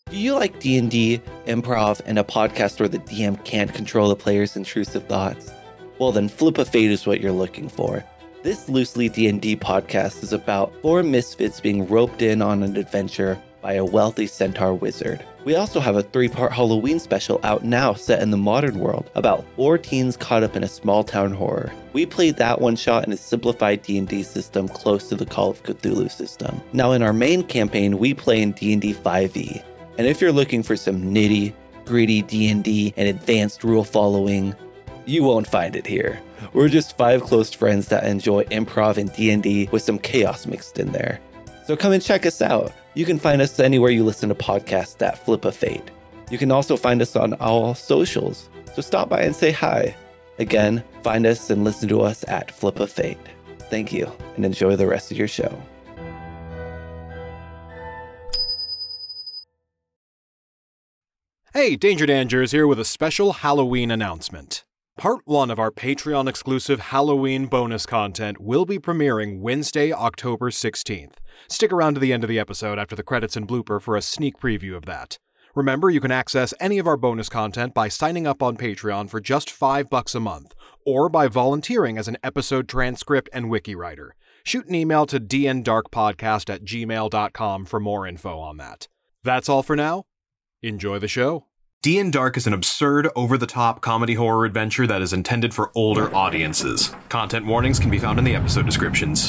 Do you like D&D, improv, and a podcast where the DM can't control the player's intrusive thoughts? Well, then Flip a Fate is what you're looking for. This loosely D&D podcast is about 4 misfits being roped in on an adventure by a wealthy centaur wizard. We also have a 3-part Halloween special out now set in the modern world about 4 teens caught up in a small town horror. We played that one shot in a simplified D&D system close to the Call of Cthulhu system. Now in our main campaign, we play in D&D 5e. And if you're looking for some nitty, gritty D&D and advanced rule following, you won't find it here. We're just 5 close friends that enjoy improv and D&D with some chaos mixed in there. So come and check us out. You can find us anywhere you listen to podcasts at Flip a Fate. You can also find us on all socials, so stop by and say hi. Again, find us and listen to us at Flip a Fate. Thank you, and enjoy the rest of your show. Hey, Danger Dangers here with a special Halloween announcement. Part 1 of our Patreon-exclusive Halloween bonus content will be premiering Wednesday, October 16th. Stick around to the end of the episode after the credits and blooper for a sneak preview of that. Remember, you can access any of our bonus content by signing up on Patreon for just $5 a month, or by volunteering as an episode transcript and wiki writer. Shoot an email to dndarkpodcast@gmail.com for more info on that. That's all for now. Enjoy the show. D&D Dark is an absurd, over-the-top comedy horror adventure that is intended for older audiences. Content warnings can be found in the episode descriptions.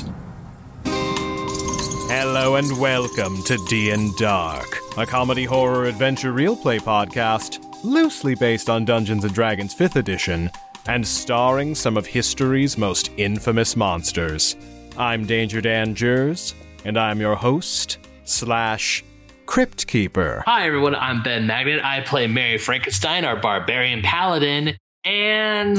Hello and welcome to D&D Dark, a comedy horror adventure real play podcast, loosely based on Dungeons & Dragons 5th edition, and starring some of history's most infamous monsters. I'm Danger Dangers, and I'm your host, Crypt Keeper. Hi everyone, I'm Ben Magnet. I play Mary Frankenstein, our barbarian paladin. And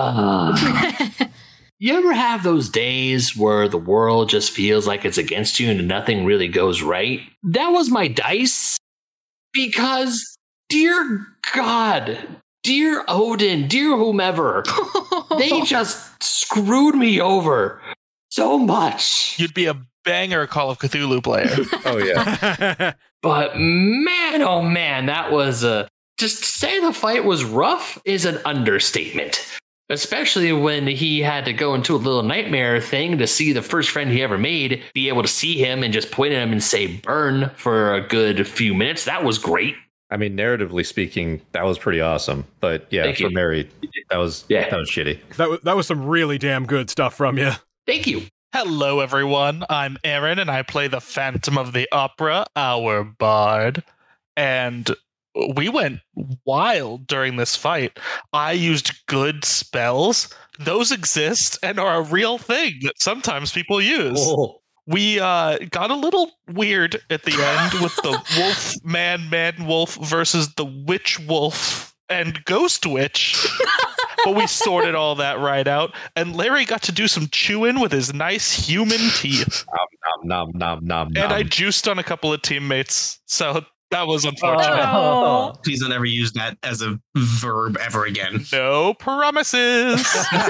you ever have those days where the world just feels like it's against you and nothing really goes right? That was my dice. Because, dear God, dear Odin, dear whomever, they just screwed me over so much. You'd be a banger Call of Cthulhu player. Oh, yeah. But man, oh man, that was just to say the fight was rough is an understatement. Especially when he had to go into a little nightmare thing to see the first friend he ever made, be able to see him and just point at him and say burn for a good few minutes. That was great. I mean, narratively speaking, that was pretty awesome. But yeah, Thank for you. Mary, that was shitty. That was some really damn good stuff from you. Thank you. Hello, everyone. I'm Aaron, and I play the Phantom of the Opera, our bard. And we went wild during this fight. I used good spells. Those exist and are a real thing that sometimes people use. Oh. We got a little weird at the end with the wolf man wolf versus the witch wolf and ghost witch. But we sorted all that right out, and Larry got to do some chewing with his nice human teeth. Nom, nom, nom, And I juiced on a couple of teammates, so that was unfortunate. Oh. Please don't ever use that as a verb ever again. No promises.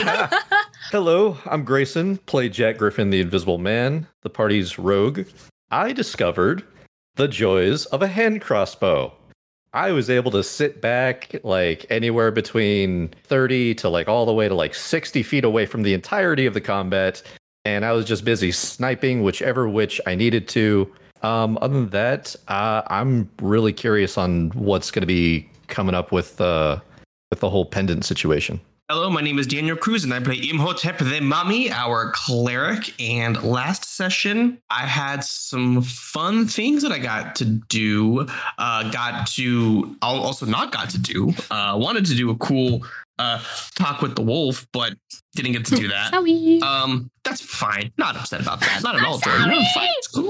Hello, I'm Grayson, play Jack Griffin, the Invisible Man, the party's rogue. I discovered the joys of a hand crossbow. I was able to sit back like anywhere between 30 to like all the way to like 60 feet away from the entirety of the combat. And I was just busy sniping whichever witch I needed to. Other than that, I'm really curious on what's going to be coming up with the whole pendant situation. Hello, my name is Daniel Cruz, and I play Imhotep the Mummy, our cleric. And last session, I had some fun things that I got to do. Wanted to do a cool talk with the wolf, but didn't get to do that. Sorry. That's fine. Not upset about that. Not at all. No, fine. It's cool.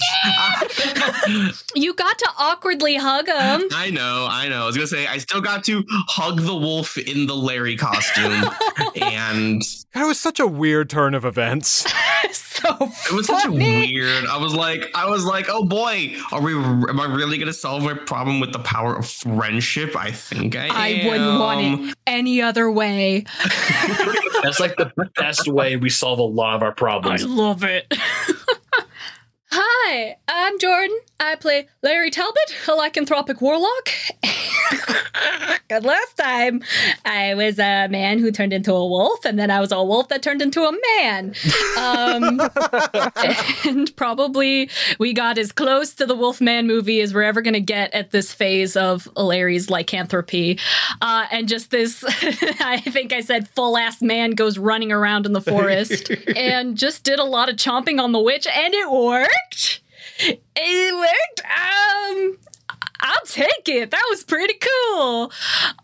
You got to awkwardly hug him. I know. I was gonna say I still got to hug the wolf in the Larry costume, and That was such a weird turn of events. So it was such a weird. I was like, oh boy, am I really gonna solve my problem with the power of friendship? I think I am. I wouldn't want it any other way. That's like the best way we solve a lot of our I problems. love it. Hi, Hi, I'm Jordan. I play Larry Talbot, a lycanthropic warlock. And last time, I was a man who turned into a wolf, and then I was a wolf that turned into a man. And probably we got as close to the Wolfman movie as we're ever going to get at this phase of Larry's lycanthropy. And just this, I think I said full-ass man goes running around in the forest and just did a lot of chomping on the witch, and it worked. It worked. I'll take it. That was pretty cool.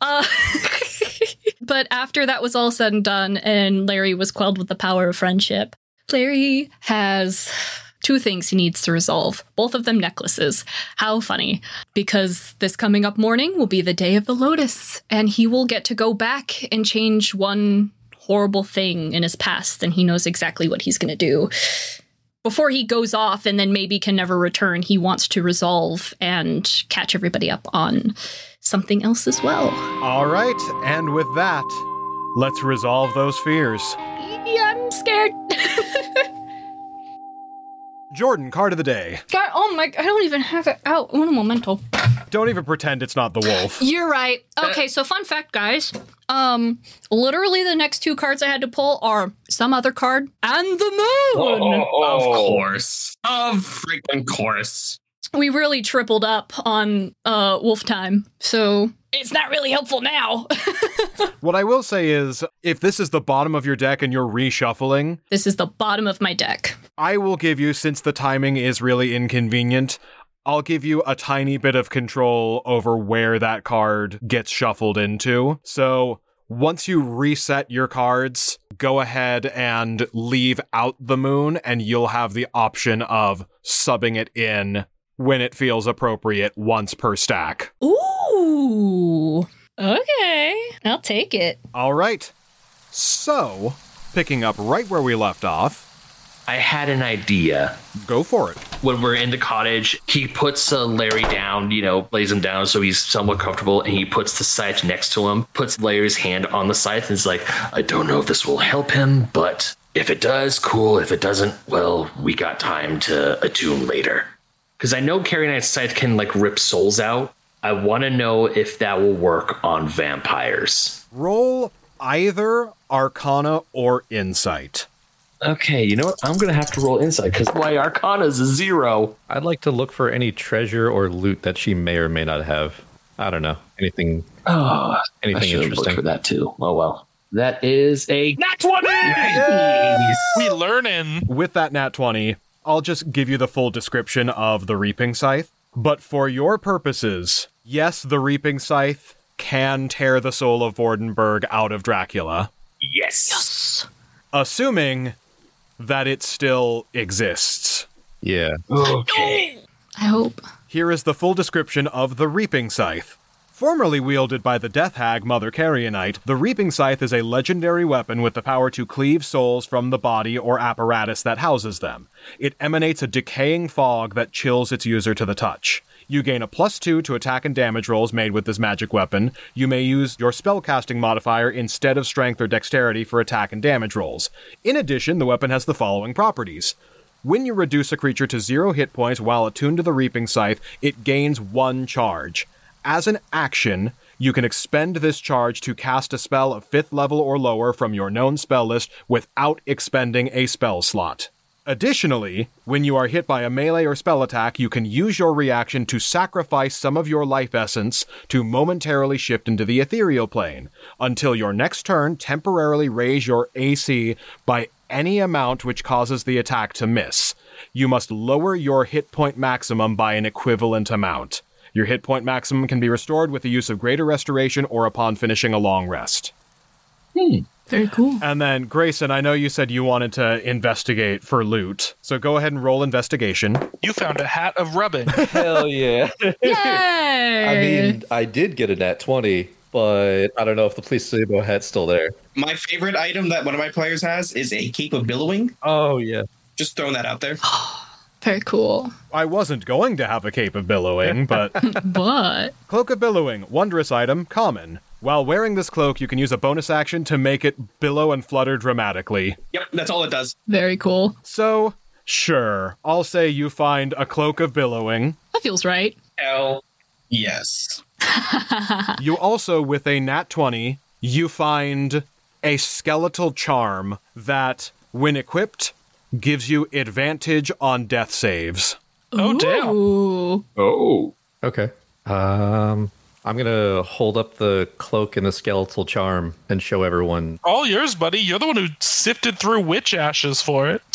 But after that was all said and done, and Larry was quelled with the power of friendship, Larry has 2 things he needs to resolve. Both of them necklaces. How funny. Because this coming up morning will be the day of the Lotus, and he will get to go back and change one horrible thing in his past, and he knows exactly what he's going to do. Before he goes off and then maybe can never return, he wants to resolve and catch everybody up on something else as well. All right, and with that, let's resolve those fears. Yeah, I'm scared. Jordan, card of the day. God, oh my, I don't even have it out. Un momento. Don't even pretend it's not the wolf. You're right. Okay, so fun fact, guys. Literally the next 2 cards I had to pull are some other card and the moon. Of course. Of freaking course. We really tripled up on wolf time, so it's not really helpful now. What I will say is, if this is the bottom of your deck and you're reshuffling, This is the bottom of my deck. I will give you, since the timing is really inconvenient, I'll give you a tiny bit of control over where that card gets shuffled into. So once you reset your cards, go ahead and leave out the moon, and you'll have the option of subbing it in when it feels appropriate once per stack. Ooh. Okay. I'll take it. All right. So, picking up right where we left off, I had an idea. go for it. When we're in the cottage, he puts Larry down, lays him down so he's somewhat comfortable, and he puts the scythe next to him, puts Larry's hand on the scythe, and is like, I don't know if this will help him, but if it does, cool. If it doesn't, well, we got time to attune later. Because I know Carrie Knight's scythe can, rip souls out. I want to know if that will work on vampires. Roll either Arcana or Insight. Okay, you know what? I'm going to have to roll insight because my Arcana is a 0. I'd like to look for any treasure or loot that she may or may not have. I don't know. Anything I should have interesting. looked for that too. Oh, well. That is a nat 20! We learning. With that nat 20, I'll just give you the full description of the Reaping Scythe. But for your purposes, yes, the Reaping Scythe can tear the soul of Vordenberg out of Dracula. Yes. Assuming that it still exists. Yeah. Okay. I hope. Here is the full description of the Reaping Scythe. Formerly wielded by the Death Hag Mother Carrionite, the Reaping Scythe is a legendary weapon with the power to cleave souls from the body or apparatus that houses them. It emanates a decaying fog that chills its user to the touch. You gain a +2 to attack and damage rolls made with this magic weapon. You may use your spellcasting modifier instead of strength or dexterity for attack and damage rolls. In addition, the weapon has the following properties. When you reduce a creature to 0 hit points while attuned to the Reaping Scythe, it gains 1 charge. As an action, you can expend this charge to cast a spell of 5th level or lower from your known spell list without expending a spell slot. Additionally, when you are hit by a melee or spell attack, you can use your reaction to sacrifice some of your life essence to momentarily shift into the ethereal plane. Until your next turn, temporarily raise your AC by any amount which causes the attack to miss. You must lower your hit point maximum by an equivalent amount. Your hit point maximum can be restored with the use of Greater Restoration or upon finishing a long rest. Very cool. And then, Grayson, I know you said you wanted to investigate for loot, so go ahead and roll investigation. You found a hat of rubbing. Hell yeah. Yay! I mean, I did get a nat 20, but I don't know if the placebo hat's still there. My favorite item that one of my players has is a Cape of Billowing. Oh, yeah. Just throwing that out there. Very cool. I wasn't going to have a Cape of Billowing, but... But Cloak of Billowing, wondrous item, common. While wearing this cloak, you can use a bonus action to make it billow and flutter dramatically. Yep, that's all it does. very cool. So, Sure. I'll say you find a cloak of billowing. That feels right. Hell yes. You also, with a nat 20, you find a skeletal charm that, when equipped, gives you advantage on death saves. Oh, damn. Ooh. Oh. Okay. I'm gonna hold up the cloak and the skeletal charm and show everyone. All yours, buddy. You're the one who sifted through witch ashes for it.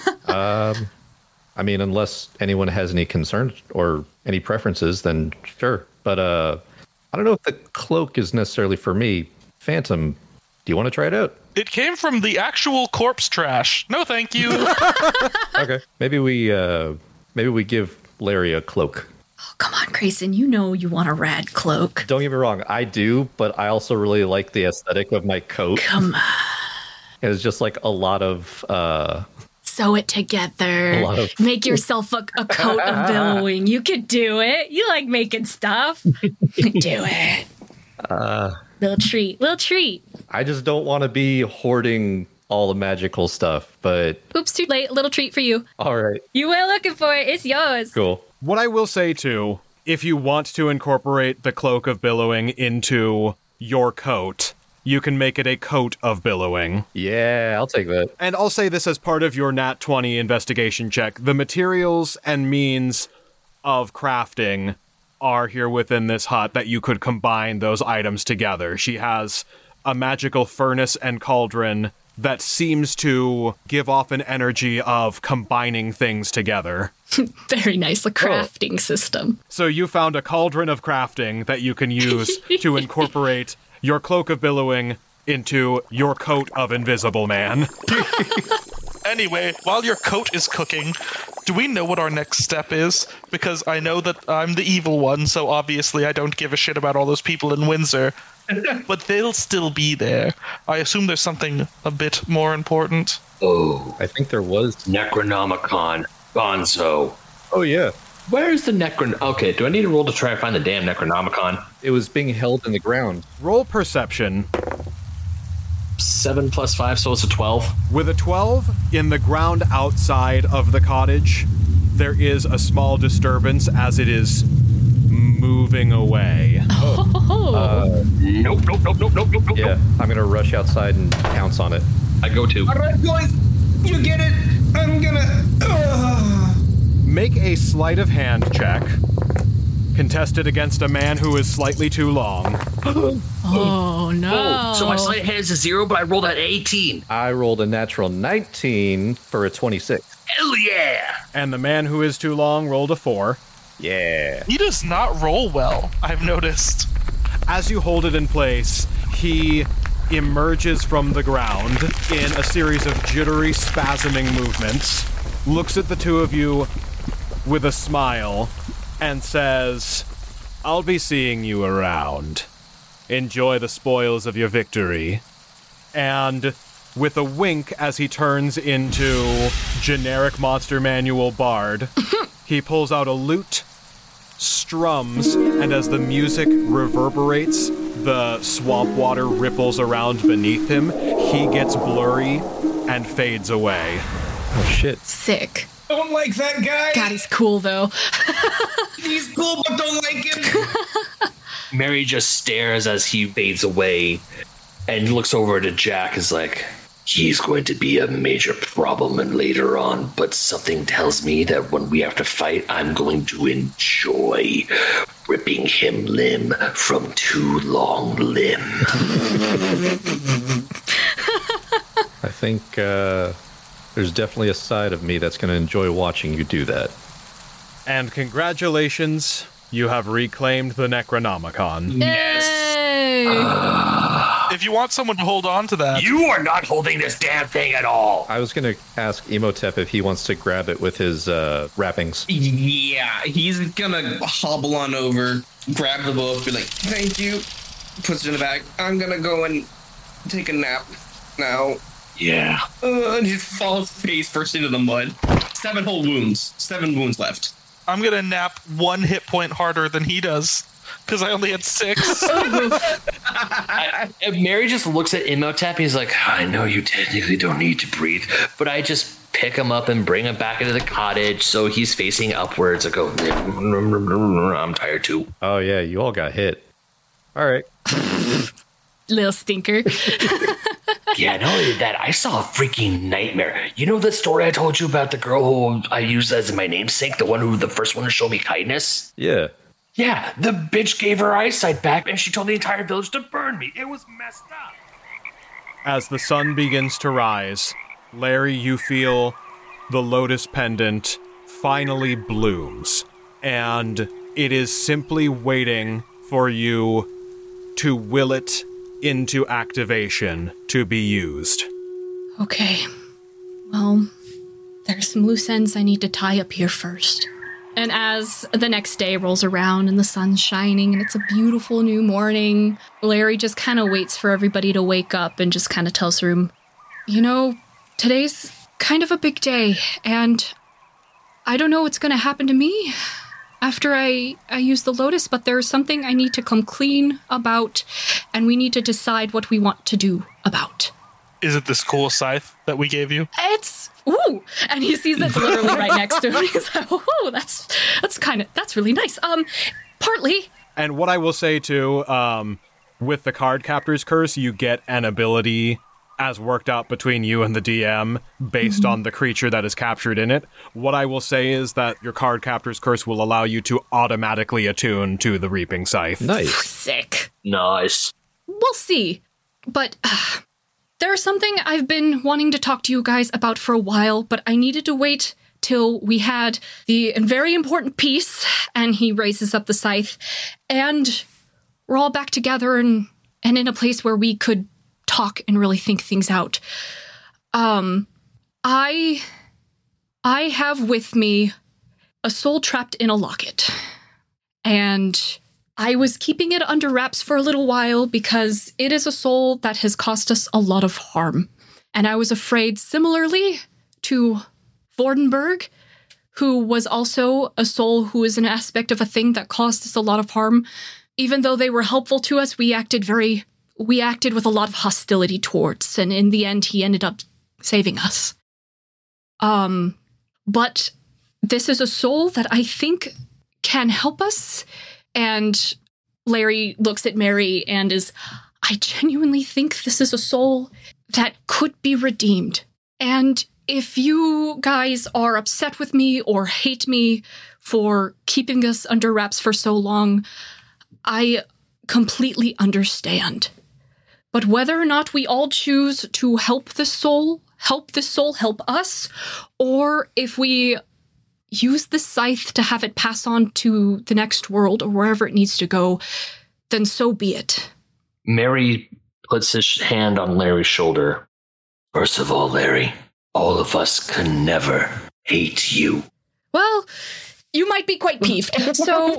I mean, unless anyone has any concerns or any preferences, then sure. But I don't know if the cloak is necessarily for me. Phantom, do you want to try it out? It came from the actual corpse trash. No, thank you. Okay. Maybe we give Larry a cloak. Oh, come on, Grayson. You know you want a rad cloak. Don't get me wrong, I do, but I also really like the aesthetic of my coat. Come on. It's just like a lot of Sew it together. A lot of- Make yourself a coat of billowing. You could do it. You like making stuff. Do it. Little treat. I just don't want to be hoarding all the magical stuff, but Oops, too late. A little treat for you. all right, You were looking for it. It's yours. cool. What I will say, too, if you want to incorporate the cloak of billowing into your coat, you can make it a coat of billowing. Yeah, I'll take that. And I'll say this as part of your Nat 20 investigation check. The materials and means of crafting are here within this hut that you could combine those items together. She has a magical furnace and cauldron that seems to give off an energy of combining things together. Very nice. A crafting system. So you found a cauldron of crafting that you can use to incorporate your cloak of billowing into your coat of invisible man. Anyway, while your coat is cooking, do we know what our next step is? Because I know that I'm the evil one, so obviously I don't give a shit about all those people in Windsor. But they'll still be there. I assume there's something a bit more important. Oh. I think there was. Necronomicon. Gonzo. Oh yeah, Where's the Necron... Okay, do I need to roll to try to find the damn Necronomicon? it was being held in the ground. Roll perception. 7 plus 5, so it's a 12. With a 12, in the ground outside of the cottage, there is a small disturbance as it is moving away. Nope. Yeah, I'm gonna rush outside and pounce on it. I go to. All right, boys, you get it. I'm gonna. Make a sleight of hand check. Contested against a man who is slightly too long. Oh, no. Oh, so my sleight of hand is a 0, but I rolled at 18. I rolled a natural 19 for a 26. Hell yeah! And the man who is too long rolled a 4. Yeah. He does not roll well, I've noticed. As you hold it in place, he emerges from the ground in a series of jittery, spasming movements, looks at the two of you with a smile, and says, "I'll be seeing you around. Enjoy the spoils of your victory." And with a wink as he turns into generic Monster Manual Bard, he pulls out a lute, strums, and as the music reverberates, the swamp water ripples around beneath him. He gets blurry and fades away. Oh shit. Sick. Don't like that guy. God, he's cool, though. He's cool, but don't like him. Mary just stares as he fades away and looks over to Jack is like, he's going to be a major problem and later on, but something tells me that when we have to fight, I'm going to enjoy ripping him limb from too long limb. I think there's definitely a side of me that's going to enjoy watching you do that. And congratulations, you have reclaimed the Necronomicon. Yay! If you want someone to hold on to that, You are not holding this damn thing at all. I was going to ask Emotep if he wants to grab it with his wrappings. Yeah, he's gonna hobble on over, grab the book, be like, "Thank you," puts it in the bag. I'm gonna go and take a nap now. Yeah. And he falls face first into the mud. 7 whole wounds. 7 wounds left. I'm gonna nap 1 hit point harder than he does. Because I only had 6. Mary just looks at Imhotep and he's like, I know you technically don't need to breathe, but I just pick him up and bring him back into the cottage so he's facing upwards. I go, I'm tired too. Oh, yeah, you all got hit. All right. Little stinker. Yeah, not only that, I saw a freaking nightmare. You know the story I told you about the girl who I used as my namesake, the first one to show me kindness? Yeah. Yeah, the bitch gave her eyesight back and she told the entire village to burn me. It was messed up. As the sun begins to rise, Larry, you feel the lotus pendant finally blooms, and it is simply waiting for you to will it into activation to be used. Okay. Well, there's some loose ends I need to tie up here first. And as the next day rolls around and the sun's shining and it's a beautiful new morning, Larry just kind of waits for everybody to wake up and just kind of tells the room, you know, today's kind of a big day, and I don't know what's going to happen to me after I use the lotus, but there's something I need to come clean about, and we need to decide what we want to do about. Is it this cool scythe that we gave you? It's ooh, and he sees it's literally right next to him. He's like, oh, that's really nice. Partly. And what I will say too, with the Card Captor's Curse, you get an ability as worked out between you and the DM based on the creature that is captured in it. What I will say is that your Card Captor's Curse will allow you to automatically attune to the Reaping Scythe. Nice. Sick. Nice. We'll see, but. There's something I've been wanting to talk to you guys about for a while, but I needed to wait till we had the very important piece, and he raises up the scythe, and we're all back together and in a place where we could talk and really think things out. I have with me a soul trapped in a locket, and I was keeping it under wraps for a little while because it is a soul that has caused us a lot of harm. And I was afraid, similarly to Vordenberg, who was also a soul who is an aspect of a thing that caused us a lot of harm. Even though they were helpful to us, we acted with a lot of hostility towards, and in the end, he ended up saving us. But this is a soul that I think can help us. And Larry looks at Mary and I genuinely think this is a soul that could be redeemed. And if you guys are upset with me or hate me for keeping us under wraps for so long, I completely understand. But whether or not we all choose to help this soul help us, or if we use the scythe to have it pass on to the next world or wherever it needs to go, then so be it. Mary puts his hand on Larry's shoulder. First of all, Larry, all of us can never hate you. Well, you might be quite peeved, so...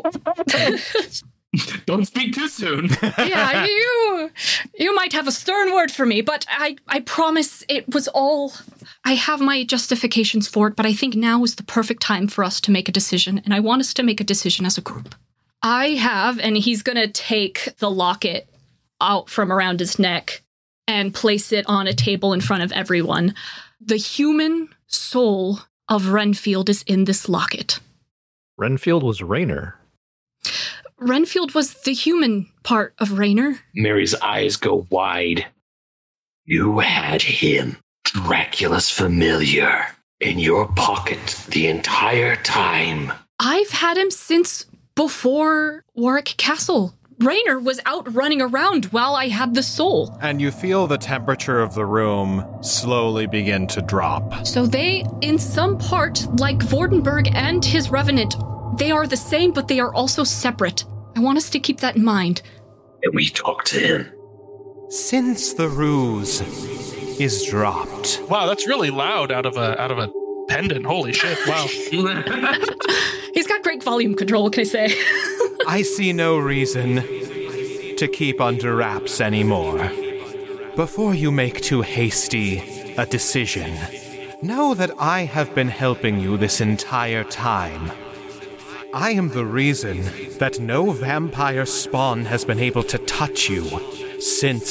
Don't speak too soon. Yeah, you might have a stern word for me, but I promise it was all... I have my justifications for it, but I think now is the perfect time for us to make a decision, and I want us to make a decision as a group. I have, and he's going to take the locket out from around his neck and place it on a table in front of everyone. The human soul of Renfield is in this locket. Renfield was Raynor. Renfield was the human part of Raynor. Mary's eyes go wide. You had him, Dracula's familiar, in your pocket the entire time. I've had him since before Warwick Castle. Raynor was out running around while I had the soul. And you feel the temperature of the room slowly begin to drop. So they, in some part, like Vordenberg and his Revenant, they are the same, but they are also separate. I want us to keep that in mind. And we talk to him. Since the ruse is dropped. Wow, that's really loud out of a pendant. Holy shit, wow. He's got great volume control, what can I say? I see no reason to keep under wraps anymore. Before you make too hasty a decision, know that I have been helping you this entire time. I am the reason that no vampire spawn has been able to touch you since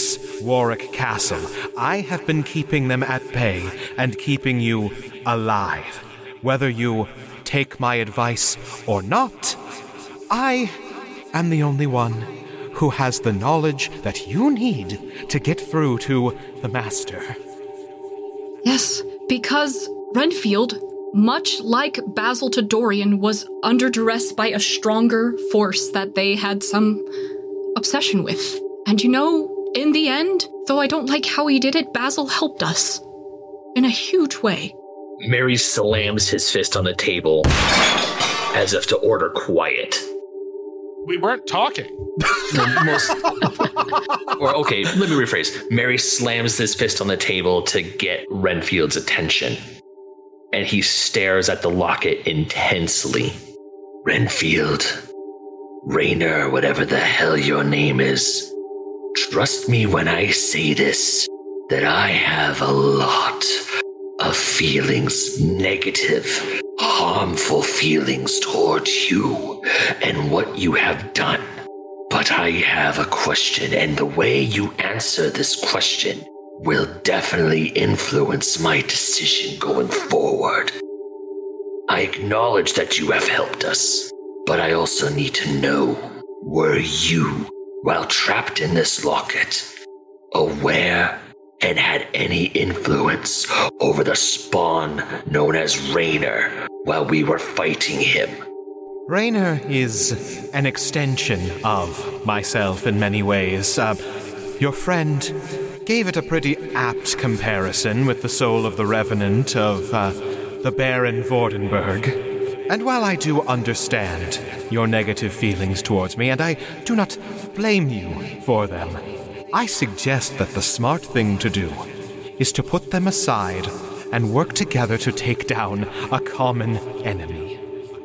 Warwick Castle. I have been keeping them at bay and keeping you alive. Whether you take my advice or not, I am the only one who has the knowledge that you need to get through to the Master. Yes, because Renfield, much like Basil to Dorian, was under duress by a stronger force that they had some obsession with. And you know, in the end, though I don't like how he did it, Basil helped us. In a huge way. Mary slams his fist on the table as if to order quiet. We weren't talking. Okay, let me rephrase. Mary slams his fist on the table to get Renfield's attention. And he stares at the locket intensely. Renfield, Rainer, whatever the hell your name is, trust me when I say this, that I have a lot of feelings, negative, harmful feelings towards you and what you have done. But I have a question, and the way you answer this question will definitely influence my decision going forward. I acknowledge that you have helped us, but I also need to know, were you, while trapped in this locket, aware and had any influence over the spawn known as Rainer while we were fighting him? Rainer is an extension of myself in many ways. Your friend gave it a pretty apt comparison with the soul of the Revenant of the Baron Vordenberg. And while I do understand your negative feelings towards me, and I do not blame you for them, I suggest that the smart thing to do is to put them aside and work together to take down a common enemy.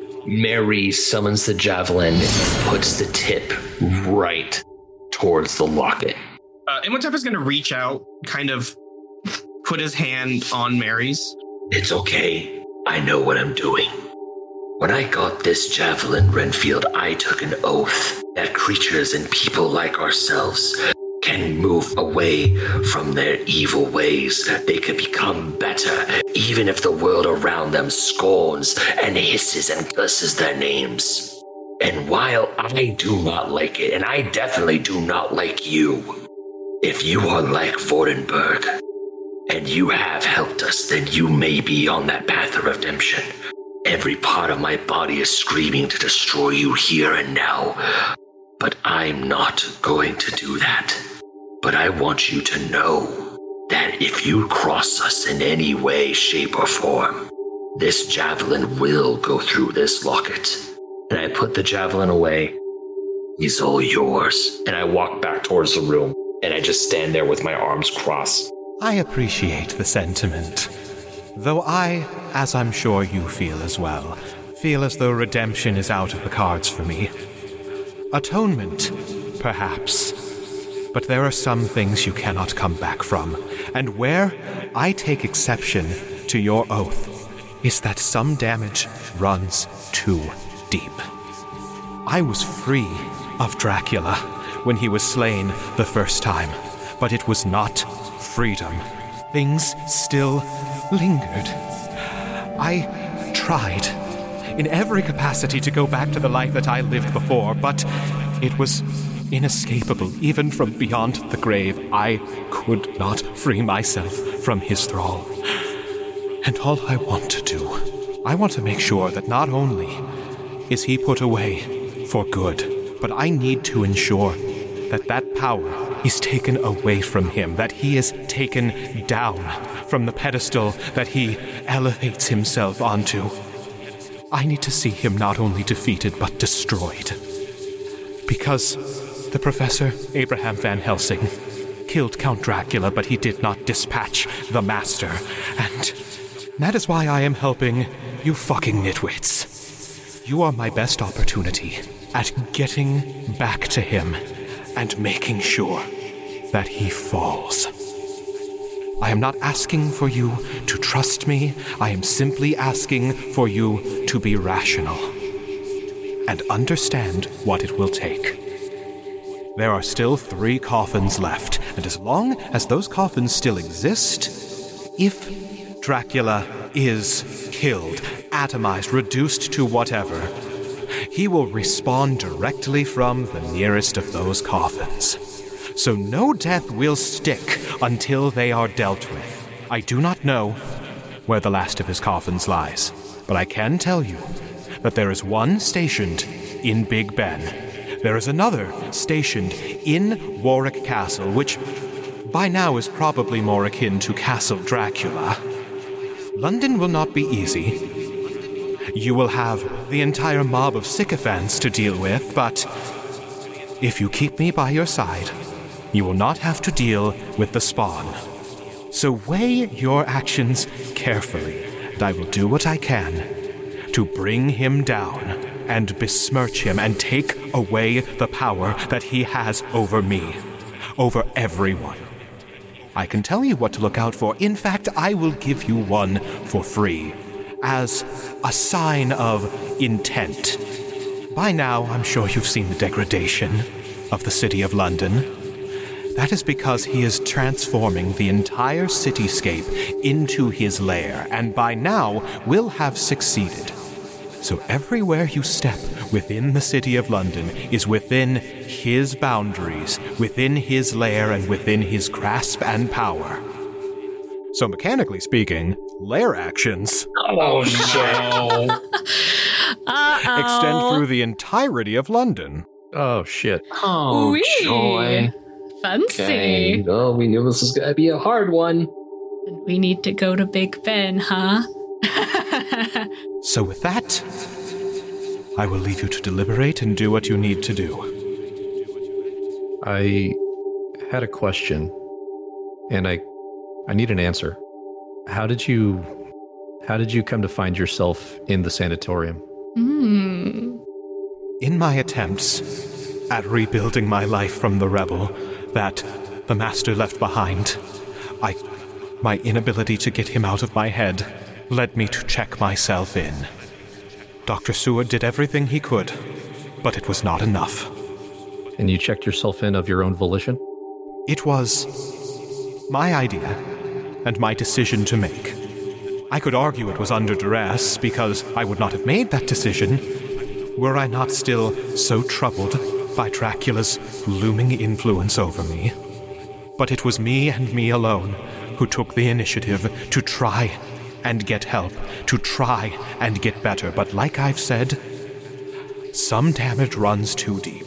Mary summons the javelin and puts the tip right towards the locket. Imhotep is going to reach out, kind of put his hand on Mary's. It's okay. I know what I'm doing. When I got this javelin, Renfield, I took an oath that creatures and people like ourselves can move away from their evil ways. They can become better, even if the world around them scorns and hisses and curses their names. And while I do not like it, and I definitely do not like you, if you are like Vordenberg, and you have helped us, then you may be on that path of redemption. Every part of my body is screaming to destroy you here and now, but I'm not going to do that. But I want you to know that if you cross us in any way, shape, or form, this javelin will go through this locket. And I put the javelin away. He's all yours. And I walk back towards the room, and I just stand there with my arms crossed. I appreciate the sentiment. Though I, as I'm sure you feel as well, feel as though redemption is out of the cards for me. Atonement, perhaps. But there are some things you cannot come back from, and where I take exception to your oath is that some damage runs too deep. I was free of Dracula when he was slain the first time, but it was not freedom. Things still lingered. I tried in every capacity to go back to the life that I lived before, but it was inescapable. Even from beyond the grave, I could not free myself from his thrall. And all I want to do, I want to make sure that not only is he put away for good, but I need to ensure that that power is taken away from him, that he is taken down from the pedestal that he elevates himself onto. I need to see him not only defeated, but destroyed. Because the Professor, Abraham Van Helsing, killed Count Dracula, but he did not dispatch the Master. And that is why I am helping you fucking nitwits. You are my best opportunity at getting back to him and making sure that he falls. I am not asking for you to trust me. I am simply asking for you to be rational and understand what it will take. There are still 3 coffins left, and as long as those coffins still exist, if Dracula is killed, atomized, reduced to whatever, he will respawn directly from the nearest of those coffins. So no death will stick until they are dealt with. I do not know where the last of his coffins lies, but I can tell you that there is one stationed in Big Ben. There is another stationed in Warwick Castle, which by now is probably more akin to Castle Dracula. London will not be easy. You will have the entire mob of sycophants to deal with, but if you keep me by your side, you will not have to deal with the spawn. So weigh your actions carefully, and I will do what I can to bring him down and besmirch him and take away the power that he has over me, over everyone. I can tell you what to look out for. In fact, I will give you one for free, as a sign of intent. By now, I'm sure you've seen the degradation of the city of London. That is because he is transforming the entire cityscape into his lair, and by now will have succeeded. So everywhere you step within the city of London is within his boundaries, within his lair, and within his grasp and power. So mechanically speaking, lair actions extend through the entirety of London. Oh, shit. Oh, Wee. joy. Fancy. Okay. Well, we knew this was going to be a hard one. We need to go to Big Ben, huh? So with that, I will leave you to deliberate and do what you need to do. I had a question, and I need an answer. How did you come to find yourself in the sanatorium? In my attempts at rebuilding my life from the rebel that the Master left behind, my inability to get him out of my head led me to check myself in. Dr. Seward did everything he could, but it was not enough. And you checked yourself in of your own volition? It was my idea and my decision to make. I could argue it was under duress because I would not have made that decision were I not still so troubled by Dracula's looming influence over me. But it was me and me alone who took the initiative to try and get help, to try and get better. But like I've said, some damage runs too deep.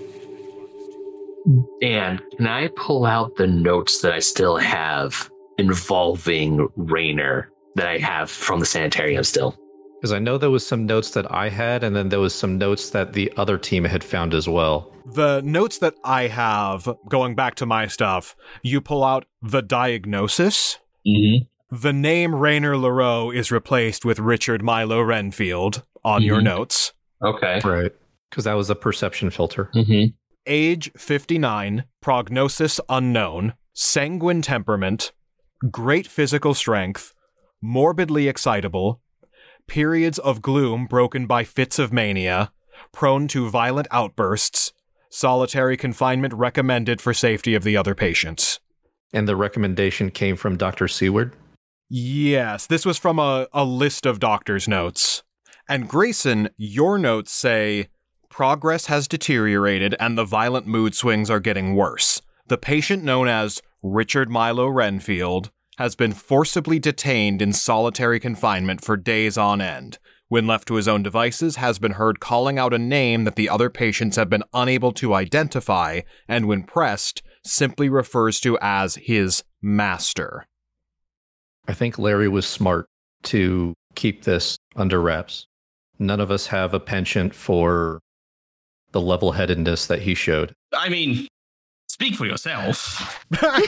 Dan, can I pull out the notes that I still have involving Raynor that I have from the sanitarium still? Because I know there was some notes that I had, and then there was some notes that the other team had found as well. The notes that I have, going back to my stuff, you pull out the diagnosis. Mm-hmm. The name Raynor Leroux is replaced with Richard Milo Renfield on your notes. Okay. Right. Because that was a perception filter. Mm-hmm. Age 59, prognosis unknown, sanguine temperament, great physical strength, morbidly excitable, periods of gloom broken by fits of mania, prone to violent outbursts, solitary confinement recommended for safety of the other patients. And the recommendation came from Dr. Seward? Yes, this was from a list of doctors' notes. And Grayson, your notes say, progress has deteriorated and the violent mood swings are getting worse. The patient known as Richard Milo Renfield has been forcibly detained in solitary confinement for days on end. When left to his own devices, has been heard calling out a name that the other patients have been unable to identify, and when pressed, simply refers to as his master. I think Larry was smart to keep this under wraps. None of us have a penchant for the level-headedness that he showed. I mean, speak for yourself.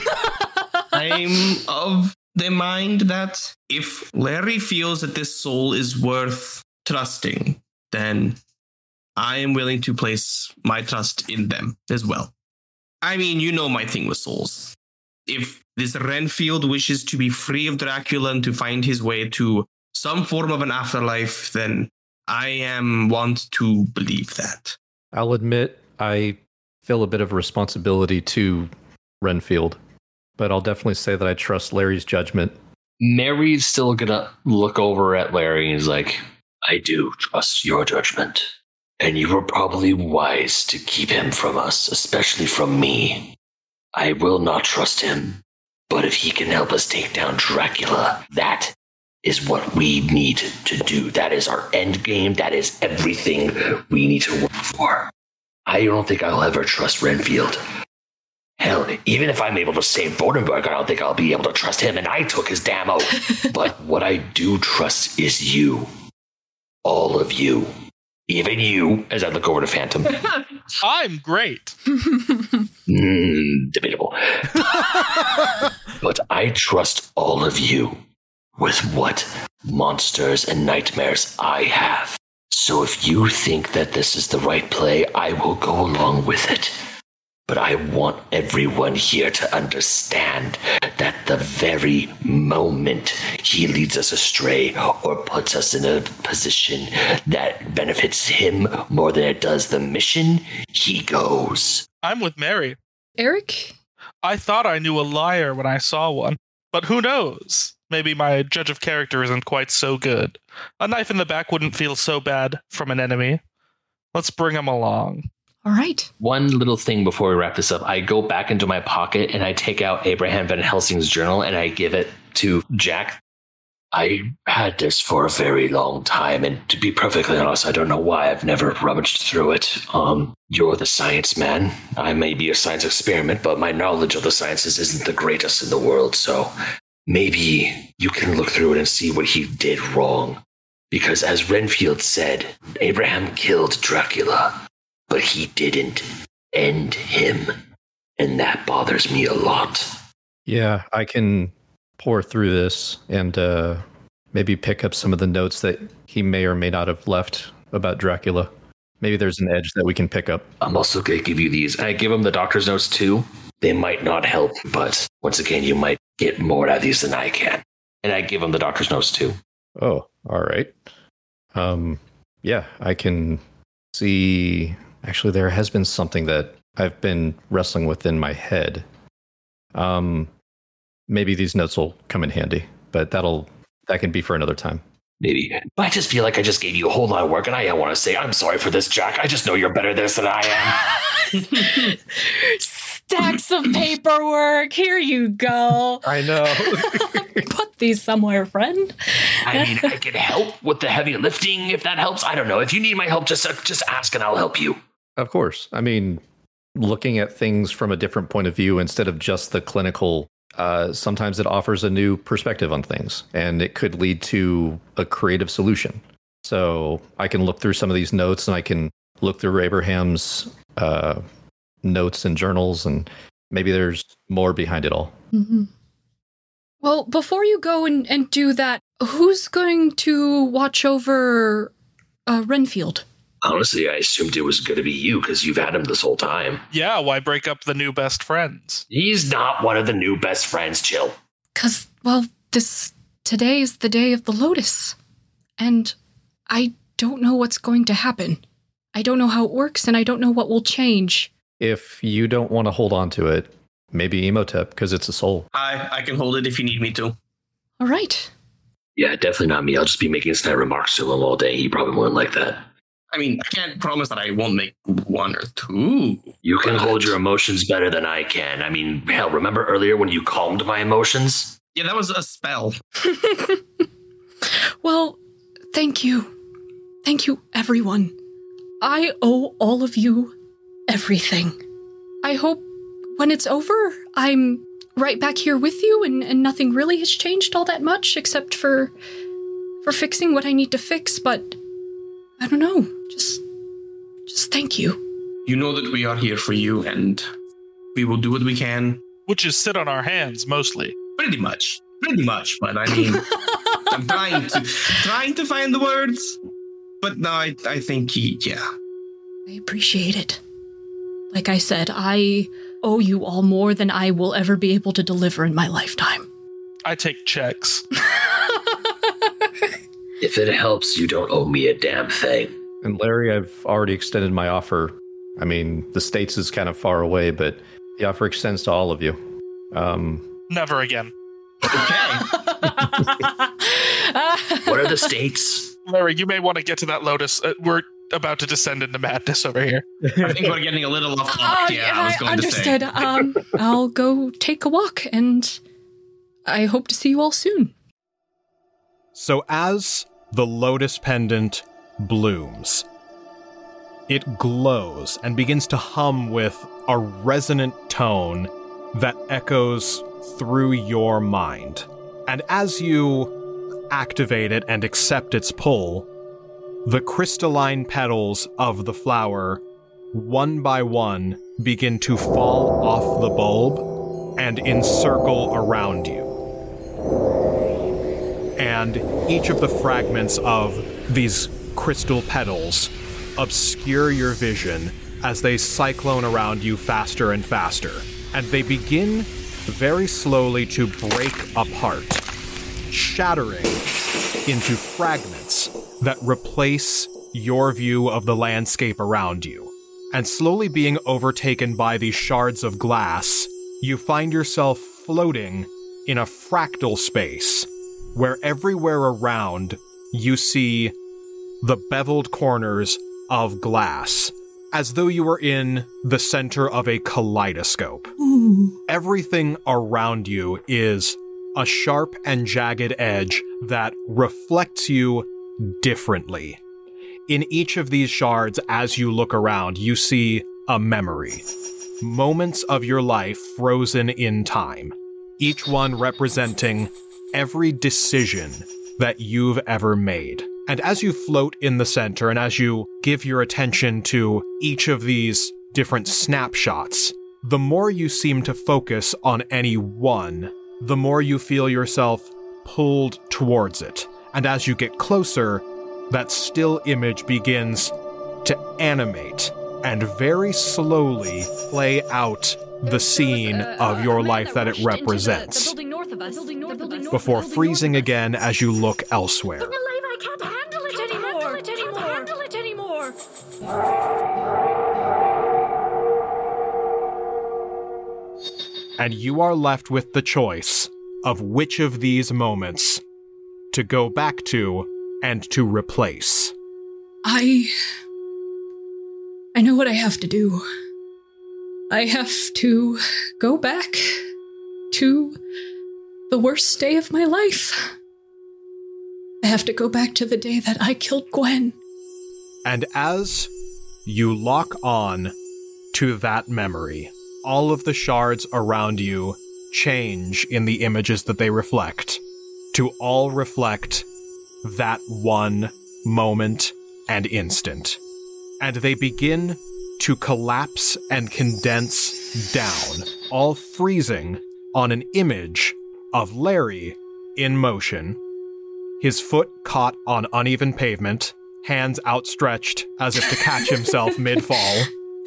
I'm of the mind that if Larry feels that this soul is worth trusting, then I am willing to place my trust in them as well. I mean, you know my thing with souls. If this Renfield wishes to be free of Dracula and to find his way to some form of an afterlife, then I am want to believe that. I'll admit, I feel a bit of responsibility to Renfield, but I'll definitely say that I trust Larry's judgment. Mary's still gonna look over at Larry and is like, I do trust your judgment. And you were probably wise to keep him from us, especially from me. I will not trust him, but if he can help us take down Dracula, that is what we need to do. That is our end game. That is everything we need to work for. I don't think I'll ever trust Renfield. Hell, even if I'm able to save Vodenberg, I don't think I'll be able to trust him, and I took his damn oath. But what I do trust is you. All of you. Even you, as I look over to Phantom. I'm great. Debatable. But I trust all of you with what monsters and nightmares I have. So if you think that this is the right play, I will go along with it. But I want everyone here to understand that the very moment he leads us astray or puts us in a position that benefits him more than it does the mission, he goes. I'm with Mary. Eric? I thought I knew a liar when I saw one, but who knows? Maybe my judge of character isn't quite so good. A knife in the back wouldn't feel so bad from an enemy. Let's bring him along. All right. One little thing before we wrap this up. I go back into my pocket and I take out Abraham Van Helsing's journal and I give it to Jack. I had this for a very long time, and to be perfectly honest, I don't know why I've never rummaged through it. You're the science man. I may be a science experiment, but my knowledge of the sciences isn't the greatest in the world, so maybe you can look through it and see what he did wrong. Because as Renfield said, Abraham killed Dracula. But he didn't end him, and that bothers me a lot. Yeah, I can pour through this and maybe pick up some of the notes that he may or may not have left about Dracula. Maybe there's an edge that we can pick up. I'm also going to give you these. I give him the doctor's notes too. They might not help, but once again, you might get more out of these than I can. And I give him the doctor's notes too. Oh, all right. Yeah, I can see... Actually, there has been something that I've been wrestling with in my head. Maybe these notes will come in handy, but that can be for another time. Maybe. But I just feel like I just gave you a whole lot of work, and I want to say I'm sorry for this, Jack. I just know you're better at this than I am. Stacks of paperwork. Here you go. I know. Put these somewhere, friend. I mean, I can help with the heavy lifting if that helps. I don't know. If you need my help, just ask and I'll help you. Of course. I mean, looking at things from a different point of view instead of just the clinical, sometimes it offers a new perspective on things, and it could lead to a creative solution. So I can look through some of these notes, and I can look through Abraham's notes and journals, and maybe there's more behind it all. Mm-hmm. Well, before you go and do that, who's going to watch over Renfield? Honestly, I assumed it was going to be you because you've had him this whole time. Yeah, why break up the new best friends? He's not one of the new best friends, chill. Because, well, today is the day of the Lotus. And I don't know what's going to happen. I don't know how it works, and I don't know what will change. If you don't want to hold on to it, maybe Emotep, because it's a soul. I can hold it if you need me to. All right. Yeah, definitely not me. I'll just be making snide remarks to him all day. He probably wouldn't like that. I mean, I can't promise that I won't make one or two. You can hold your emotions better than I can. I mean, hell, remember earlier when you calmed my emotions? Yeah, that was a spell. Well, thank you. Thank you, everyone. I owe all of you everything. I hope when it's over, I'm right back here with you and nothing really has changed all that much except for fixing what I need to fix, but I don't know. Just thank you. You know that we are here for you, and we will do what we can. Which is sit on our hands, mostly. Pretty much. But I mean, I'm trying to find the words. But no, I think yeah. I appreciate it. Like I said, I owe you all more than I will ever be able to deliver in my lifetime. I take checks. If it helps, you don't owe me a damn thing. And Larry, I've already extended my offer I mean, the States is kind of far away, but the offer extends to all of you. Never again. Okay. What are the States? Larry, you may want to get to that Lotus. We're about to descend into madness over here. I think we're getting a little off topic. I was going to say. Understood. I'll go take a walk, and I hope to see you all soon. So as the lotus pendant blooms, it glows and begins to hum with a resonant tone that echoes through your mind. And as you activate it and accept its pull, the crystalline petals of the flower, one by one, begin to fall off the bulb and encircle around you. And each of the fragments of these crystal petals obscure your vision as they cyclone around you faster and faster. And they begin very slowly to break apart, shattering into fragments that replace your view of the landscape around you. And slowly being overtaken by these shards of glass, you find yourself floating in a fractal space where everywhere around you see the beveled corners of glass, as though you were in the center of a kaleidoscope. Everything around you is a sharp and jagged edge that reflects you differently. In each of these shards, as you look around, you see a memory. Moments of your life frozen in time, each one representing every decision that you've ever made. And as you float in the center, and as you give your attention to each of these different snapshots, the more you seem to focus on any one, the more you feel yourself pulled towards it. And as you get closer, that still image begins to animate and very slowly play out the scene of your life that it represents, before freezing again as you look elsewhere. I can't handle it anymore. And you are left with the choice of which of these moments to go back to and to replace. I know what I have to do. I have to go back to the worst day of my life. I have to go back to the day that I killed Gwen. And as you lock on to that memory, all of the shards around you change in the images that they reflect to all reflect that one moment and instant. And they begin to collapse and condense down, all freezing on an image of Larry in motion, his foot caught on uneven pavement, hands outstretched as if to catch himself mid-fall.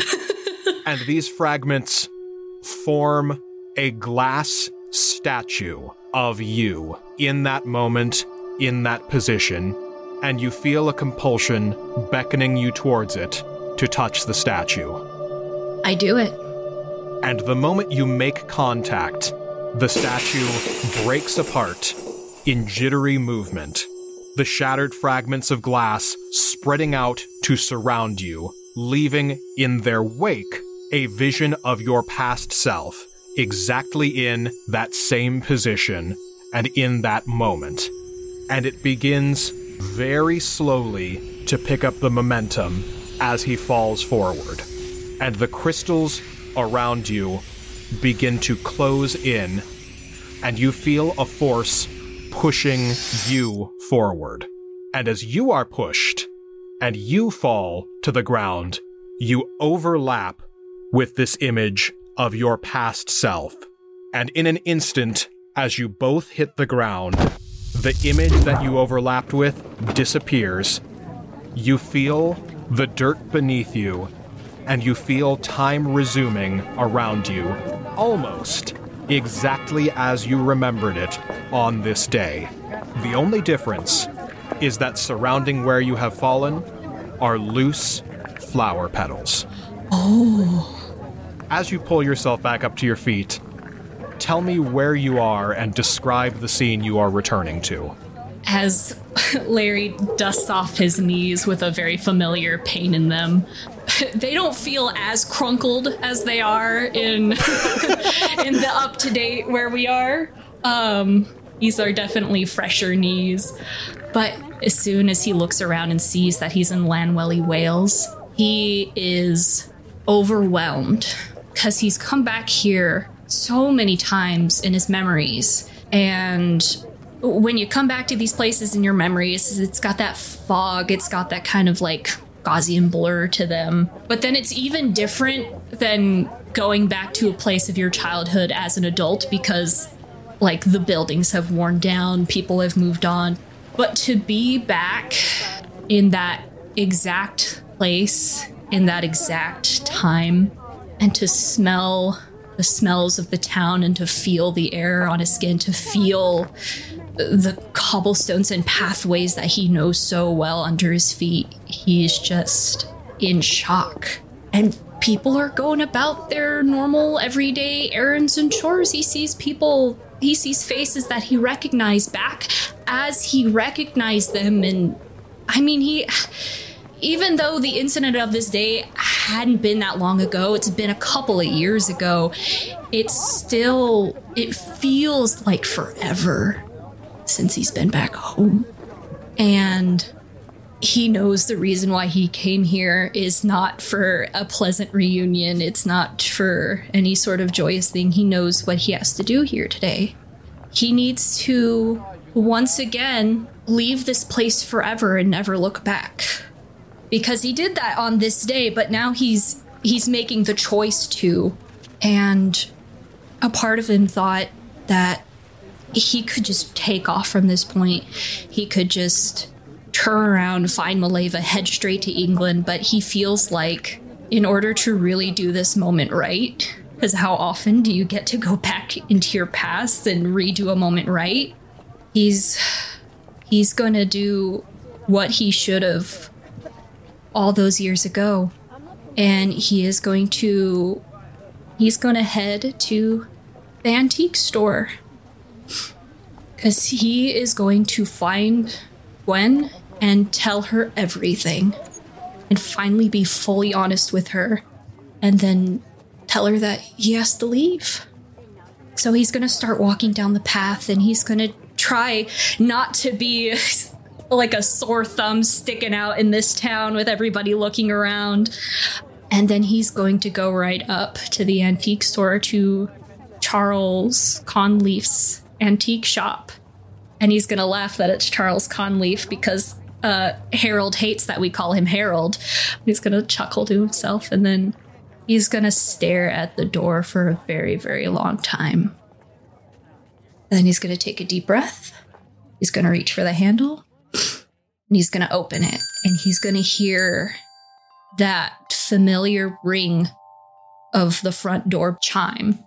And these fragments form a glass statue of you in that moment, in that position, and you feel a compulsion beckoning you towards it to touch the statue. I do it. And the moment you make contact, the statue breaks apart in jittery movement, the shattered fragments of glass spreading out to surround you, leaving in their wake a vision of your past self, exactly in that same position and in that moment. And it begins very slowly to pick up the momentum as he falls forward. And the crystals around you begin to close in, and you feel a force pushing you forward. And as you are pushed, and you fall to the ground, you overlap with this image of your past self. And in an instant, as you both hit the ground, the image that you overlapped with disappears. You feel the dirt beneath you, and you feel time resuming around you, almost exactly as you remembered it on this day. The only difference is that surrounding where you have fallen are loose flower petals. Oh. As you pull yourself back up to your feet, tell me where you are and describe the scene you are returning to. As Larry dusts off his knees with a very familiar pain in them, they don't feel as crunkled as they are in in the up-to-date where we are. These are definitely fresher knees. But as soon as he looks around and sees that he's in Llanwelly, Wales, he is overwhelmed because he's come back here so many times in his memories. And when you come back to these places in your memories, it's got that fog, it's got that kind of like Gaussian blur to them. But then it's even different than going back to a place of your childhood as an adult because like the buildings have worn down, people have moved on. But to be back in that exact place, in that exact time, and to smell the smells of the town and to feel the air on his skin, to feel the cobblestones and pathways that he knows so well under his feet, he's just in shock. And people are going about their normal everyday errands and chores. He sees people, he sees faces that he recognized back as he recognized them. And I mean, even though the incident of this day hadn't been that long ago, it's been a couple of years ago, it feels like forever since he's been back home. And he knows the reason why he came here is not for a pleasant reunion. It's not for any sort of joyous thing. He knows what he has to do here today. He needs to, once again, leave this place forever and never look back. Because he did that on this day, but now he's making the choice to. And a part of him thought that he could just take off from this point. He could just turn around, find Maleva, head straight to England, but he feels like in order to really do this moment right, because how often do you get to go back into your past and redo a moment right? He's gonna do what he should have all those years ago, and he's going to head to the antique store because he is going to find Gwen and tell her everything and finally be fully honest with her and then tell her that he has to leave. So he's going to start walking down the path and he's going to try not to be like a sore thumb sticking out in this town with everybody looking around. And then he's going to go right up to the antique store, to Charles Conleaf's antique shop. And he's going to laugh that it's Charles Conleaf because Harold hates that we call him Harold. He's going to chuckle to himself and then he's going to stare at the door for a very, very long time. Then he's going to take a deep breath. He's going to reach for the handle. And he's going to open it. And he's going to hear that familiar ring of the front door chime.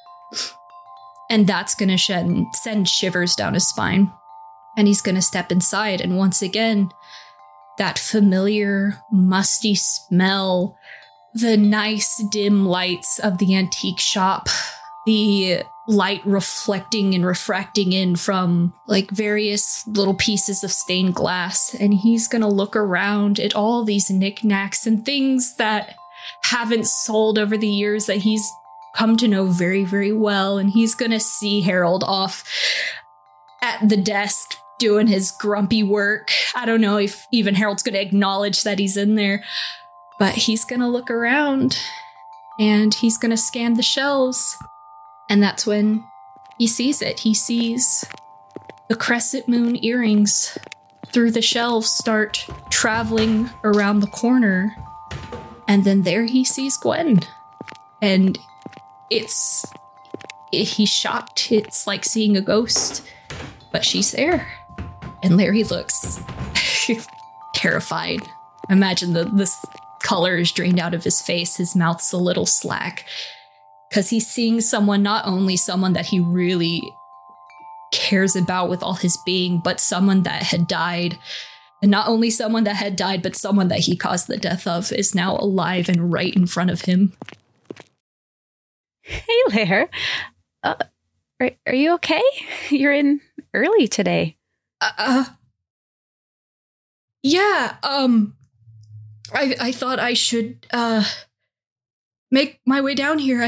And that's going to send shivers down his spine. And he's going to step inside. And once again, that familiar, musty smell, the nice dim lights of the antique shop, the light reflecting and refracting in from like various little pieces of stained glass. And he's going to look around at all these knickknacks and things that haven't sold over the years that he's come to know very, very well. And he's going to see Harold off at the desk doing his grumpy work. I don't know if even Harold's going to acknowledge that he's in there, but he's going to look around and he's going to scan the shelves. And that's when he sees it. He sees the crescent moon earrings through the shelves start traveling around the corner. And then there he sees Gwen. And he's shocked. It's like seeing a ghost, but she's there. And Larry looks terrified. Imagine this color is drained out of his face. His mouth's a little slack. Because he's seeing someone, not only someone that he really cares about with all his being, but someone that had died And not only someone that had died, but someone that he caused the death of is now alive and right in front of him. Hey, Lair. Are you okay? You're in early today. Yeah, I thought I should, make my way down here.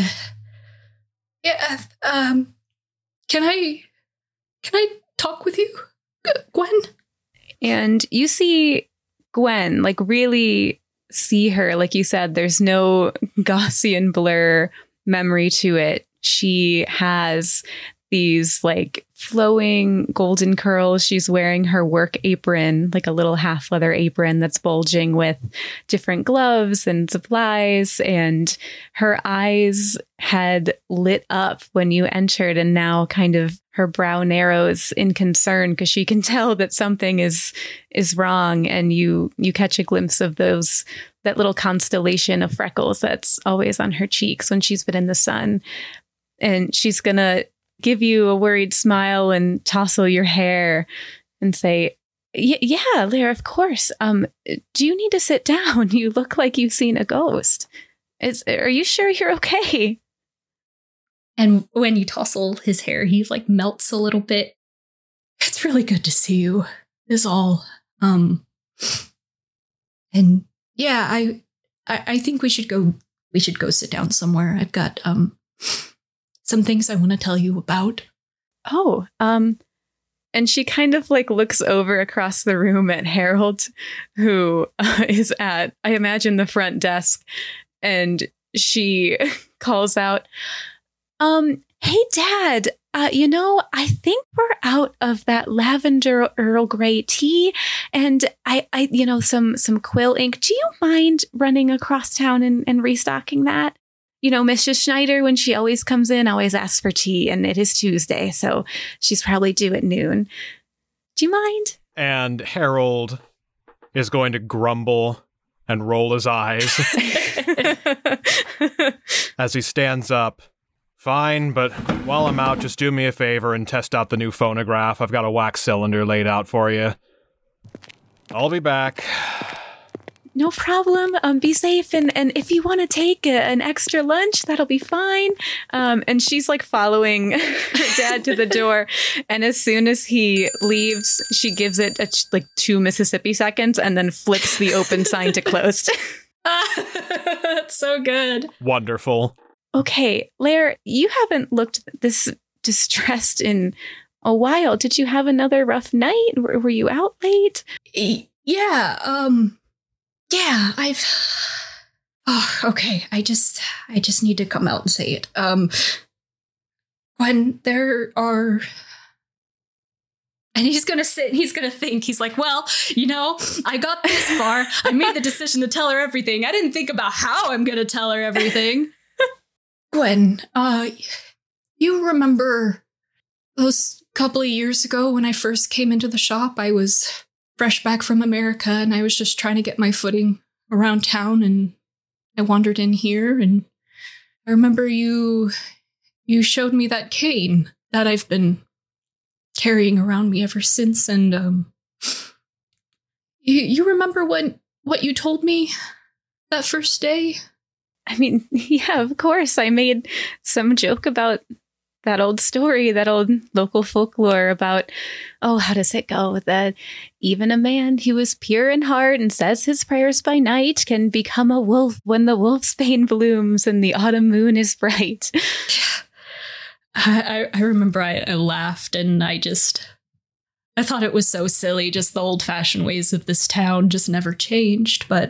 Can I talk with you, Gwen? And you see Gwen, like, really see her. Like you said, there's no Gaussian blur memory to it. She has these, like, flowing golden curls. She's wearing her work apron, like a little half leather apron that's bulging with different gloves and supplies. And her eyes had lit up when you entered, and now kind of her brow narrows in concern because she can tell that something is wrong. And you catch a glimpse of that little constellation of freckles that's always on her cheeks when she's been in the sun. And she's gonna give you a worried smile and tousle your hair and say, yeah, Lair, of course. Do you need to sit down? You look like you've seen a ghost. Are you sure you're okay? And when you tousle his hair, he, like, melts a little bit. It's really good to see you, is all. And yeah, I think we should go sit down somewhere. I've got, some things I want to tell you about. Oh, and she kind of, like, looks over across the room at Harold, who is at, I imagine, the front desk, and she calls out, hey, Dad, I think we're out of that lavender Earl Grey tea, and I some quill ink. Do you mind running across town and restocking that? Mrs. Schneider, when she always comes in, always asks for tea, and it is Tuesday, so she's probably due at noon. Do you mind? And Harold is going to grumble and roll his eyes as he stands up. Fine, but while I'm out, just do me a favor and test out the new phonograph. I've got a wax cylinder laid out for you. I'll be back. No problem. Be safe. And if you want to take an extra lunch, that'll be fine. And she's, like, following her dad to the door. And as soon as he leaves, she gives it 2 Mississippi seconds and then flips the open sign to closed. That's so good. Wonderful. Okay, Lair, you haven't looked this distressed in a while. Did you have another rough night? Were you out late? Yeah, yeah, okay. I just need to come out and say it. When there are, and he's gonna sit and he's gonna think. He's like, well, I got this far. I made the decision to tell her everything. I didn't think about how I'm gonna tell her everything. Gwen, you remember those couple of years ago when I first came into the shop? I was fresh back from America, and I was just trying to get my footing around town, and I wandered in here, and I remember you showed me that cane that I've been carrying around me ever since, and you remember what you told me that first day? I mean, yeah, of course. I made some joke about that old story, that old local folklore about, how does it go? That even a man who is pure in heart and says his prayers by night can become a wolf when the wolfsbane blooms and the autumn moon is bright. I remember I laughed, and I thought it was so silly. Just the old-fashioned ways of this town just never changed. But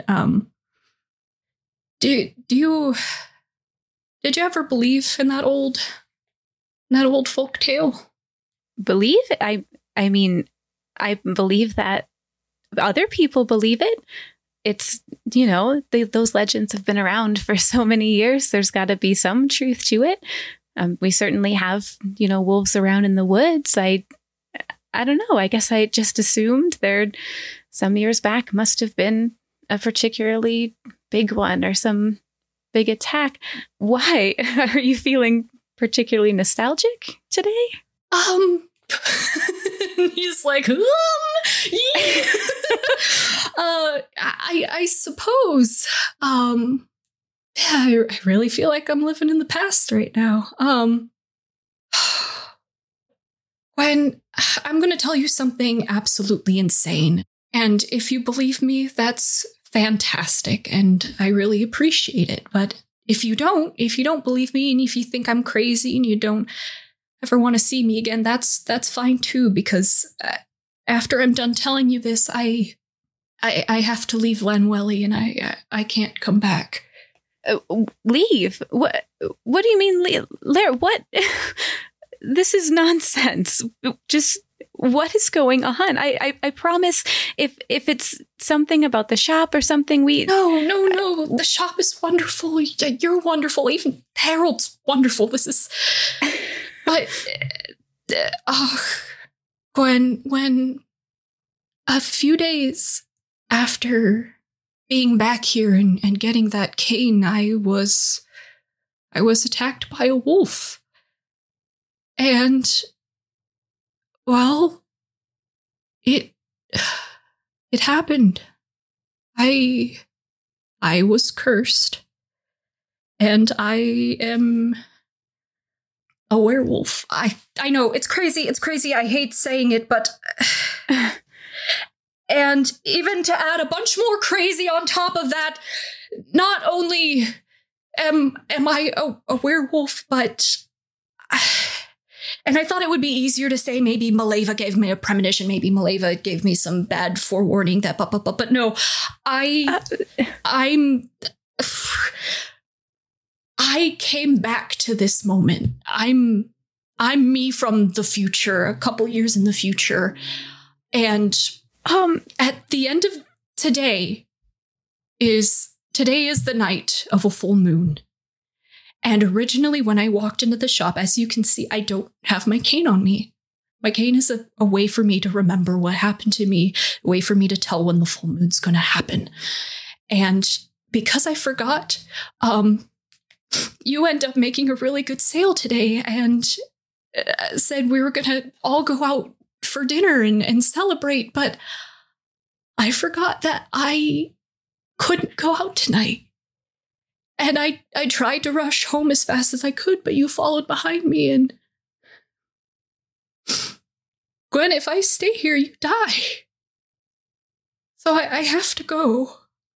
did you ever believe in that old folk tale? Believe? I mean, I believe that other people believe it. It's, those legends have been around for so many years. There's got to be some truth to it. We certainly have, wolves around in the woods. I don't know. I guess I just assumed there some years back must have been a particularly big one or some big attack. Why? Are you feeling particularly nostalgic today? And he's like, yeah. I suppose. I really feel like I'm living in the past right now. When I'm going to tell you something absolutely insane. And if you believe me, that's fantastic. And I really appreciate it. But if you don't believe me, and if you think I'm crazy and you don't ever want to see me again, that's fine too. Because after I'm done telling you this, I have to leave Lanwelly, and I can't come back. Leave? What do you mean, Lair? What? This is nonsense. Just what is going on? I promise if it's something about the shop or something, No. The shop is wonderful. You're wonderful. Even Harold's wonderful. This is... But... Gwen, when a few days after being back here and getting that cane, I was attacked by a wolf. And, well, it happened. I was cursed. And I am a werewolf. I know, it's crazy. I hate saying it, but... And even to add a bunch more crazy on top of that, not only am I a werewolf, but... And I thought it would be easier to say maybe Maleva gave me a premonition, maybe Maleva gave me some bad forewarning that but no, I came back to this moment. I'm me from the future, a couple years in the future. And at the end of today is the night of a full moon. And originally, when I walked into the shop, as you can see, I don't have my cane on me. My cane is a way for me to remember what happened to me, a way for me to tell when the full moon's going to happen. And because I forgot, you end up making a really good sale today and said we were going to all go out for dinner and celebrate. But I forgot that I couldn't go out tonight. And I tried to rush home as fast as I could, but you followed behind me, and... Gwen, if I stay here, you die. So I have to go.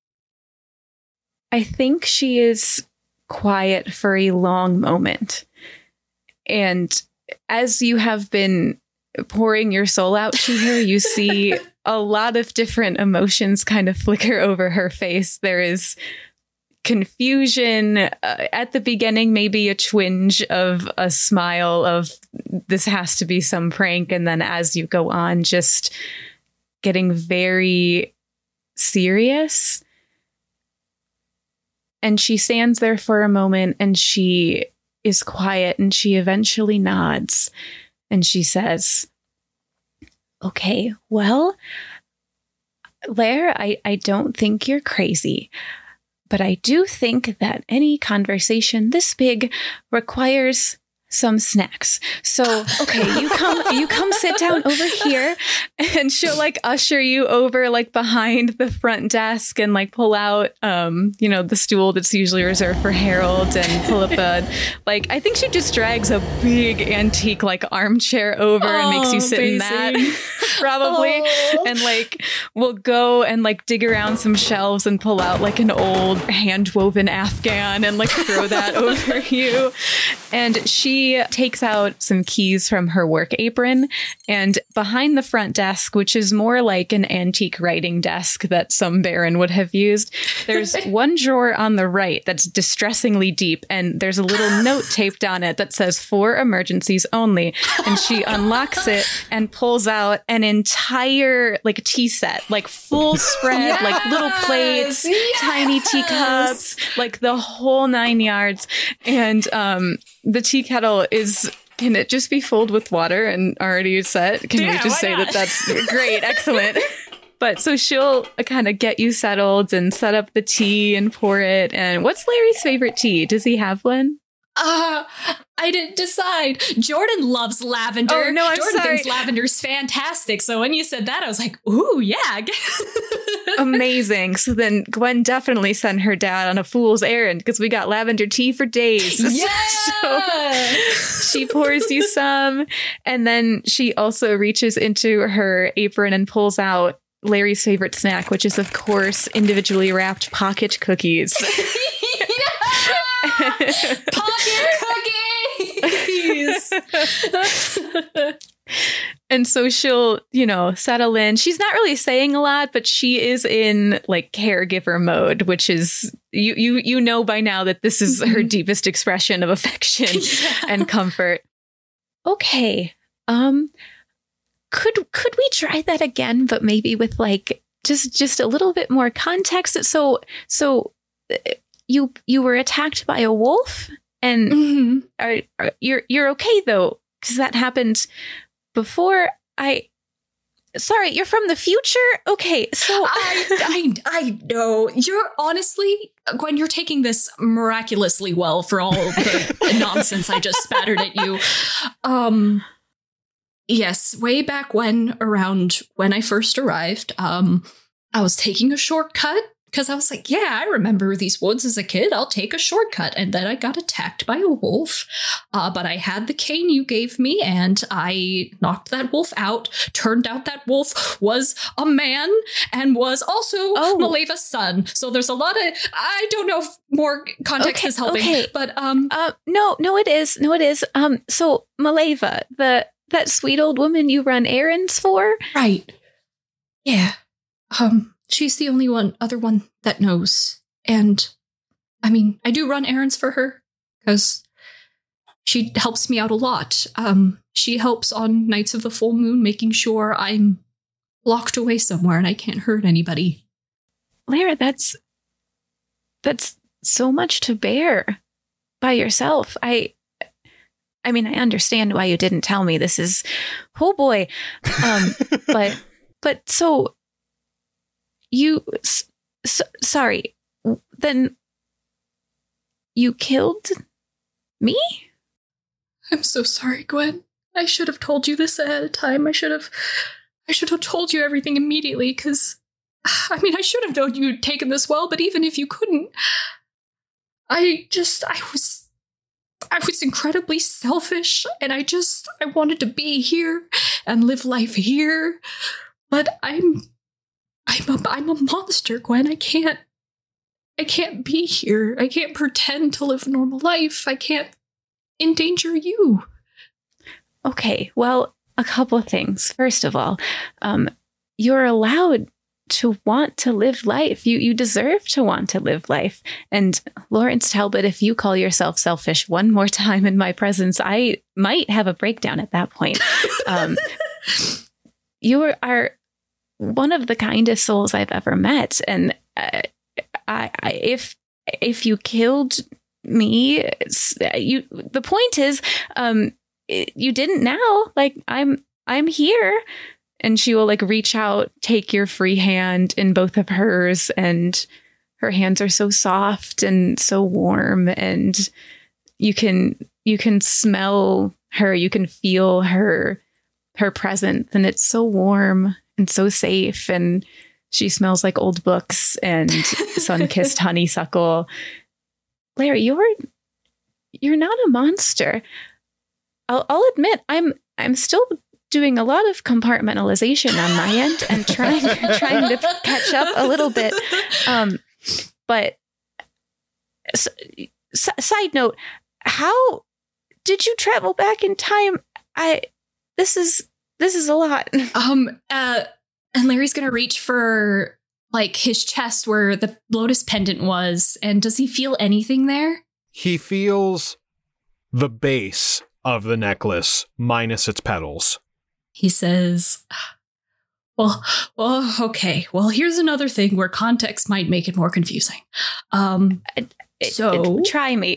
I think she is quiet for a long moment. And as you have been pouring your soul out to her, you see a lot of different emotions kind of flicker over her face. There is... confusion at the beginning, maybe a twinge of a smile of this has to be some prank, and then as you go on, just getting very serious. And she stands there for a moment, and she is quiet, and she eventually nods, and she says, "Okay, well, Lair, I don't think you're crazy. But I do think that any conversation this big requires some snacks. So, okay, you come sit down over here," and she'll like usher you over like behind the front desk and like pull out, the stool that's usually reserved for Harold, and pull up I think she just drags a big antique like armchair over and makes you sit in that probably. And like, we'll go and like dig around some shelves and pull out like an old hand woven Afghan and like throw that over you. And she takes out some keys from her work apron, and behind the front desk, which is more like an antique writing desk that some baron would have used, there's one drawer on the right that's distressingly deep, and there's a little note taped on it that says "for emergencies only." And she unlocks it and pulls out an entire like tea set, like full spread, like little plates, tiny teacups, like the whole 9 yards. And the tea kettle can it just be filled with water and already set? Can we just say that that's great? Excellent. But so she'll kind of get you settled and set up the tea and pour it. And what's Larry's favorite tea? Does he have one? I didn't decide. Jordan loves lavender. Oh, no, I'm Jordan sorry. thinks lavender's fantastic. So when you said that, I was like, ooh, yeah. Amazing. So then Gwen definitely sent her dad on a fool's errand because we got lavender tea for days. Yeah. So she pours you some, and then she also reaches into her apron and pulls out Larry's favorite snack, which is, of course, individually wrapped pocket cookies. Pocket cookies. And so she'll, settle in. She's not really saying a lot, but she is in like caregiver mode, which is you know by now that this is her deepest expression of affection and comfort. Okay. Could we try that again, but maybe with like just a little bit more context? So you were attacked by a wolf, and you're okay though, because that happened before. Sorry, you're from the future? Okay, so I know. You're honestly, Gwen, you're taking this miraculously well for all the nonsense I just spattered at you. Yes, way back around when I first arrived, I was taking a shortcut because I was like, yeah, I remember these woods as a kid. I'll take a shortcut. And then I got attacked by a wolf. But I had the cane you gave me and I knocked that wolf out. Turned out that wolf was a man and was also Maleva's son. So there's a lot of, I don't know if more context is helping, but no, it is. No, it is. So Maleva, that sweet old woman you run errands for? Right. Yeah. She's the only other one that knows. And I mean, I do run errands for her because she helps me out a lot. She helps on nights of the full moon, making sure I'm locked away somewhere and I can't hurt anybody. Lara, that's so much to bear by yourself. I mean, I understand why you didn't tell me. This is, oh boy. But so sorry, then you killed me? I'm so sorry, Gwen. I should have told you this ahead of time. I should have told you everything immediately, because, I mean, I should have known you'd taken this well, but even if you couldn't, I was incredibly selfish, and I wanted to be here and live life here, but I'm a monster, Gwen. I can't be here. I can't pretend to live a normal life. I can't endanger you. Okay, well, a couple of things. First of all, you're allowed to want to live life. You deserve to want to live life. And Lawrence Talbot, if you call yourself selfish one more time in my presence, I might have a breakdown at that point. You are one of the kindest souls I've ever met. And if you killed me, the point is, you didn't now. Like, I'm here. And she will like reach out, take your free hand in both of hers, and her hands are so soft and so warm, and you can smell her, you can feel her presence, and it's so warm and so safe, and she smells like old books and sun-kissed honeysuckle. Larry, you're not a monster. I'll admit, I'm still doing a lot of compartmentalization on my end and trying to catch up a little bit. But side note, how did you travel back in time? This is a lot. And Larry's gonna reach for like his chest where the lotus pendant was, and does he feel anything there? He feels the base of the necklace minus its petals. He says, well, okay. Well, here's another thing where context might make it more confusing. So try me.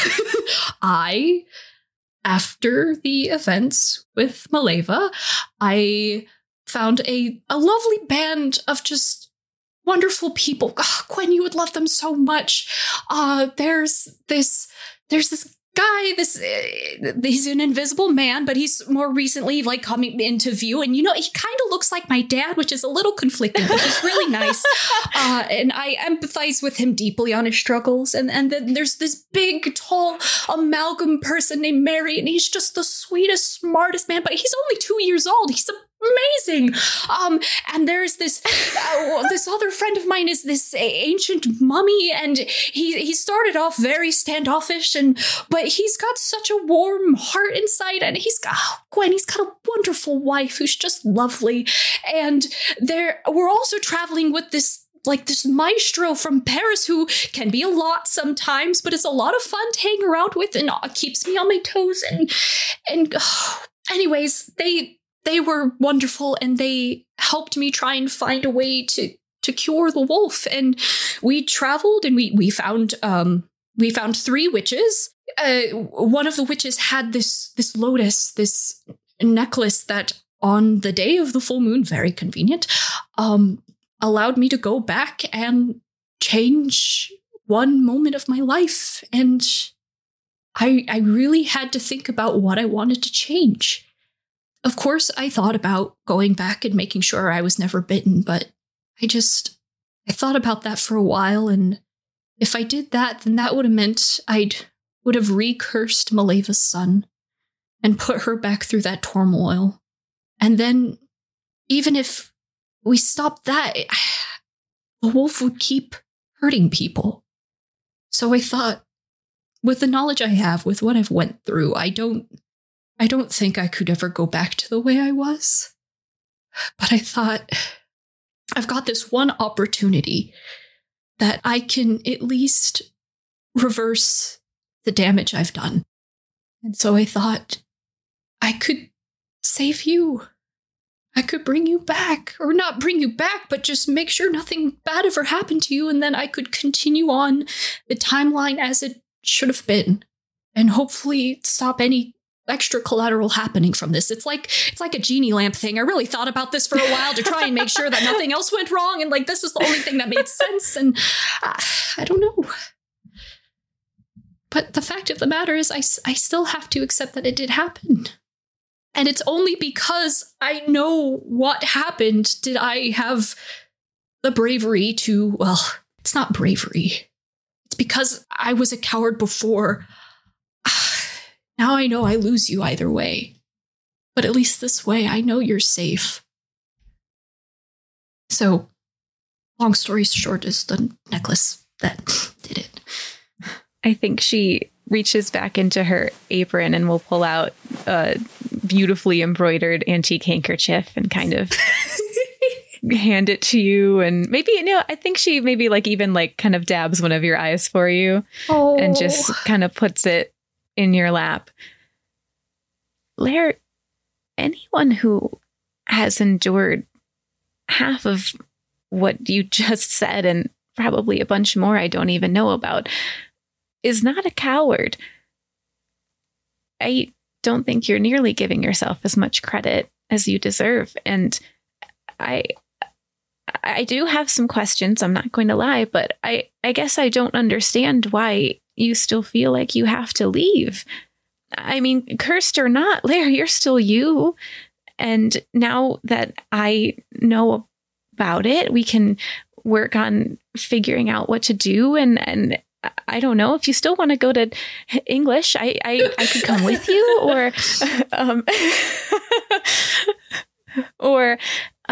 After the events with Maleva, I found a lovely band of just wonderful people. Oh, Gwen, you would love them so much. There's this guy, he's an invisible man, but he's more recently like coming into view. And, he kind of looks like my dad, which is a little conflicting, but he's really nice. And I empathize with him deeply on his struggles. And then there's this big, tall, amalgam person named Mary, and he's just the sweetest, smartest man, but he's only 2 years old. He's amazing. And there's this other friend of mine is this ancient mummy, and he started off very standoffish, but he's got such a warm heart inside, and he's got a wonderful wife who's just lovely. And we're also traveling with this maestro from Paris who can be a lot sometimes, but it's a lot of fun to hang around with and keeps me on my toes. Anyways, they were wonderful, and they helped me try and find a way to cure the wolf. And we traveled, and we found 3 witches. One of the witches had this lotus, this necklace that on the day of the full moon, very convenient, allowed me to go back and change one moment of my life. And I really had to think about what I wanted to change. Of course, I thought about going back and making sure I was never bitten, but I thought about that for a while, and if I did that, then that would have meant would have recursed Maleva's son and put her back through that turmoil. And then, even if we stopped that, the wolf would keep hurting people. So I thought, with the knowledge I have, with what I've went through, I don't think I could ever go back to the way I was. But I thought, I've got this one opportunity that I can at least reverse the damage I've done. And so I thought, I could save you. I could bring you back. Or not bring you back, but just make sure nothing bad ever happened to you, and then I could continue on the timeline as it should have been. And hopefully stop any extra collateral happening from this. It's like a genie lamp thing. I really thought about this for a while to try and make sure that nothing else went wrong, and this is the only thing that made sense, and I don't know. But the fact of the matter is I still have to accept that it did happen. And it's only because I know what happened did I have the bravery to, well, it's not bravery. It's because I was a coward before. Now I know I lose you either way. But at least this way, I know you're safe. So, long story short, is the necklace that did it. I think she reaches back into her apron and will pull out a beautifully embroidered antique handkerchief and kind of hand it to you. And maybe, I think she maybe even kind of dabs one of your eyes for you and just kind of puts it in your lap. Lair, anyone who has endured half of what you just said, and probably a bunch more I don't even know about, is not a coward. I don't think you're nearly giving yourself as much credit as you deserve. And I do have some questions, I'm not going to lie, but I guess I don't understand why you still feel like you have to leave. I mean, cursed or not, Lair, you're still you. And now that I know about it, we can work on figuring out what to do. And I don't know if you still want to go to English. I could come with you, or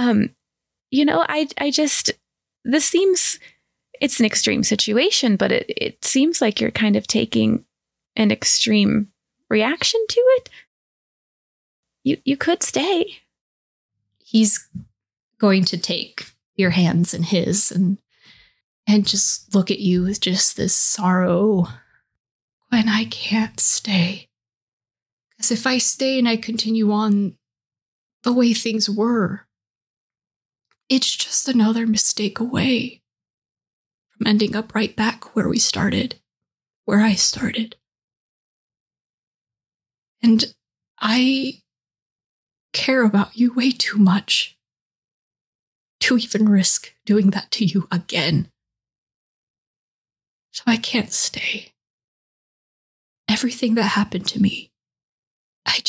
I just, this seems, it's an extreme situation, but it seems like you're kind of taking an extreme reaction to it. You could stay. He's going to take your hands in his and just look at you with just this sorrow. When I can't stay. Because if I stay and I continue on the way things were, it's just another mistake away from ending up right back where we started, where I started. And I care about you way too much to even risk doing that to you again. So I can't stay. everything that happened to me, I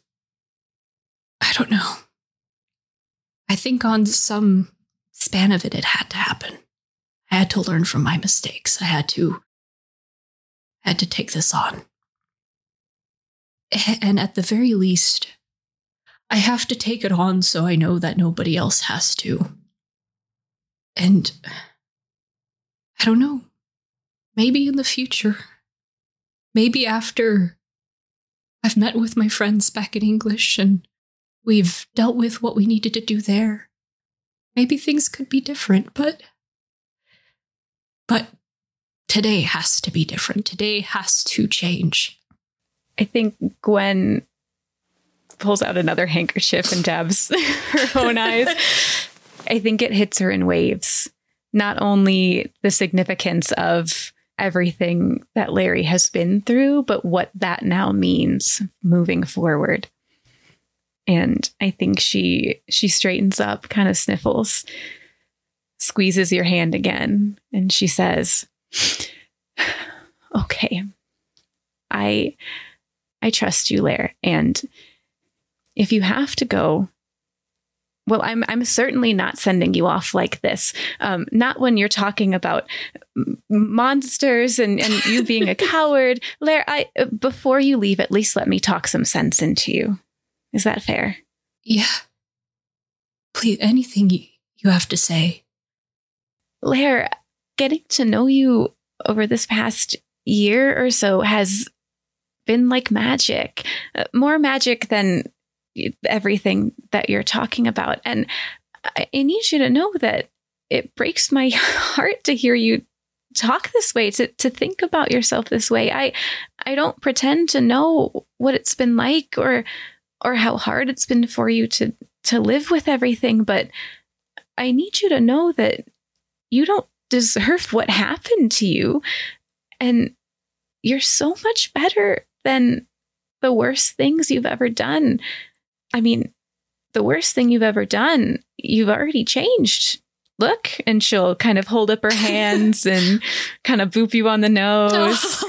don't know. I think on some span of it had to happen. I had to learn from my mistakes. I had to take this on. And at the very least, I have to take it on so I know that nobody else has to. And I don't know. Maybe in the future. Maybe after I've met with my friends back in English and we've dealt with what we needed to do there. Maybe things could be different, but today has to be different. Today has to change. I think Gwen pulls out another handkerchief and dabs her own eyes. I think it hits her in waves. Not only the significance of everything that Larry has been through, but what that now means moving forward. And I think she straightens up, kind of sniffles, squeezes your hand again, and she says, "Okay, I trust you, Lair, and if you have to go, well, I'm certainly not sending you off like this. Not when you're talking about monsters and you being a coward. Lair, before you leave, at least let me talk some sense into you. Is that fair?" Yeah. Please, anything you have to say. Lair, getting to know you over this past year or so has been like magic. More magic than everything that you're talking about. And I need you to know that it breaks my heart to hear you talk this way, to think about yourself this way. I don't pretend to know what it's been like or how hard it's been for you to live with everything, but I need you to know that you don't deserve what happened to you. And you're so much better than the worst things you've ever done. I mean, the worst thing you've ever done, you've already changed. Look, and she'll kind of hold up her hands and kind of boop you on the nose.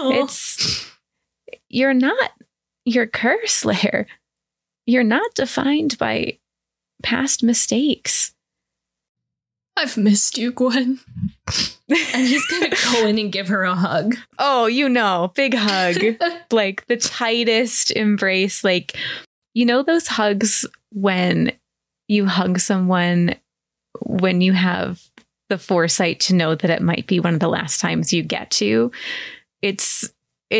You're not your curse, Lair. You're not defined by past mistakes. I've missed you, Gwen. And he's going to go in and give her a hug. Oh, big hug. Like the tightest embrace. Like, those hugs when you hug someone when you have the foresight to know that it might be one of the last times you get to. It's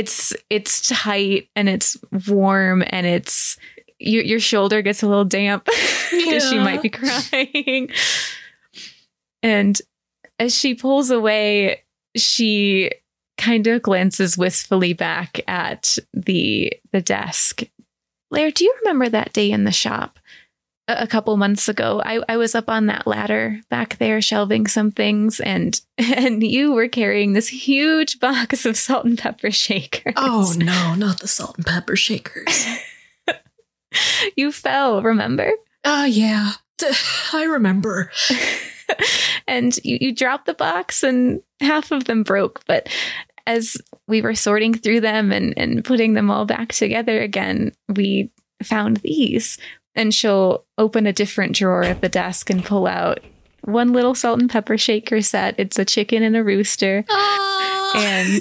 tight and it's warm and it's your shoulder gets a little damp because she might be crying. And as she pulls away, she kind of glances wistfully back at the desk. Lair, do you remember that day in the shop a couple months ago? I was up on that ladder back there shelving some things, and you were carrying this huge box of salt and pepper shakers. Oh, no, not the salt and pepper shakers. You fell, remember? Yeah, I remember. And you dropped the box and half of them broke. But as we were sorting through them and putting them all back together again, we found these. And she'll open a different drawer at the desk and pull out one little salt and pepper shaker set. It's a chicken and a rooster. Oh. And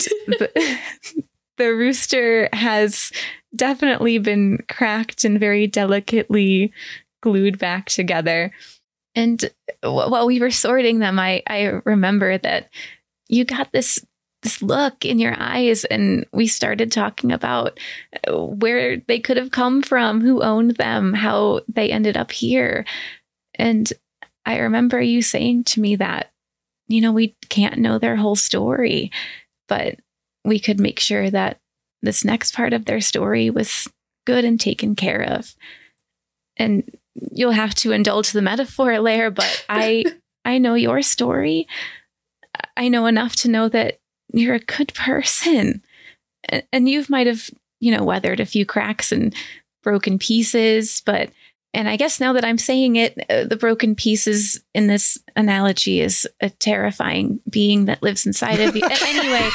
the rooster has definitely been cracked and very delicately glued back together. And while we were sorting them, I remember that you got this look in your eyes, and we started talking about where they could have come from, who owned them, how they ended up here. And I remember you saying to me that, we can't know their whole story, but we could make sure that this next part of their story was good and taken care of. And you'll have to indulge the metaphor, Lair, but I know your story. I know enough to know that you're a good person. And you might have, weathered a few cracks and broken pieces, but And I guess now that I'm saying it, the broken pieces in this analogy is a terrifying being that lives inside of you. Anyway,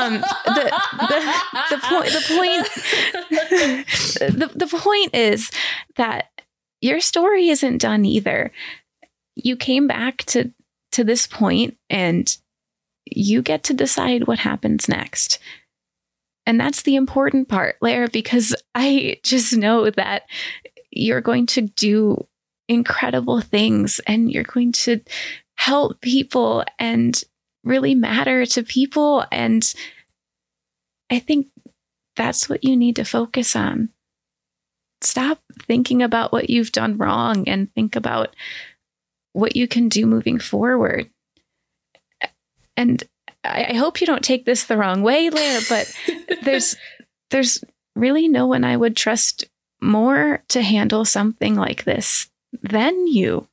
the point is that your story isn't done either. You came back to this point, and you get to decide what happens next. And that's the important part, Lair, because I just know that you're going to do incredible things, and you're going to help people and really matter to people. And I think that's what you need to focus on. Stop thinking about what you've done wrong and think about what you can do moving forward. And I hope you don't take this the wrong way, Lair, but there's really no one I would trust more to handle something like this than you.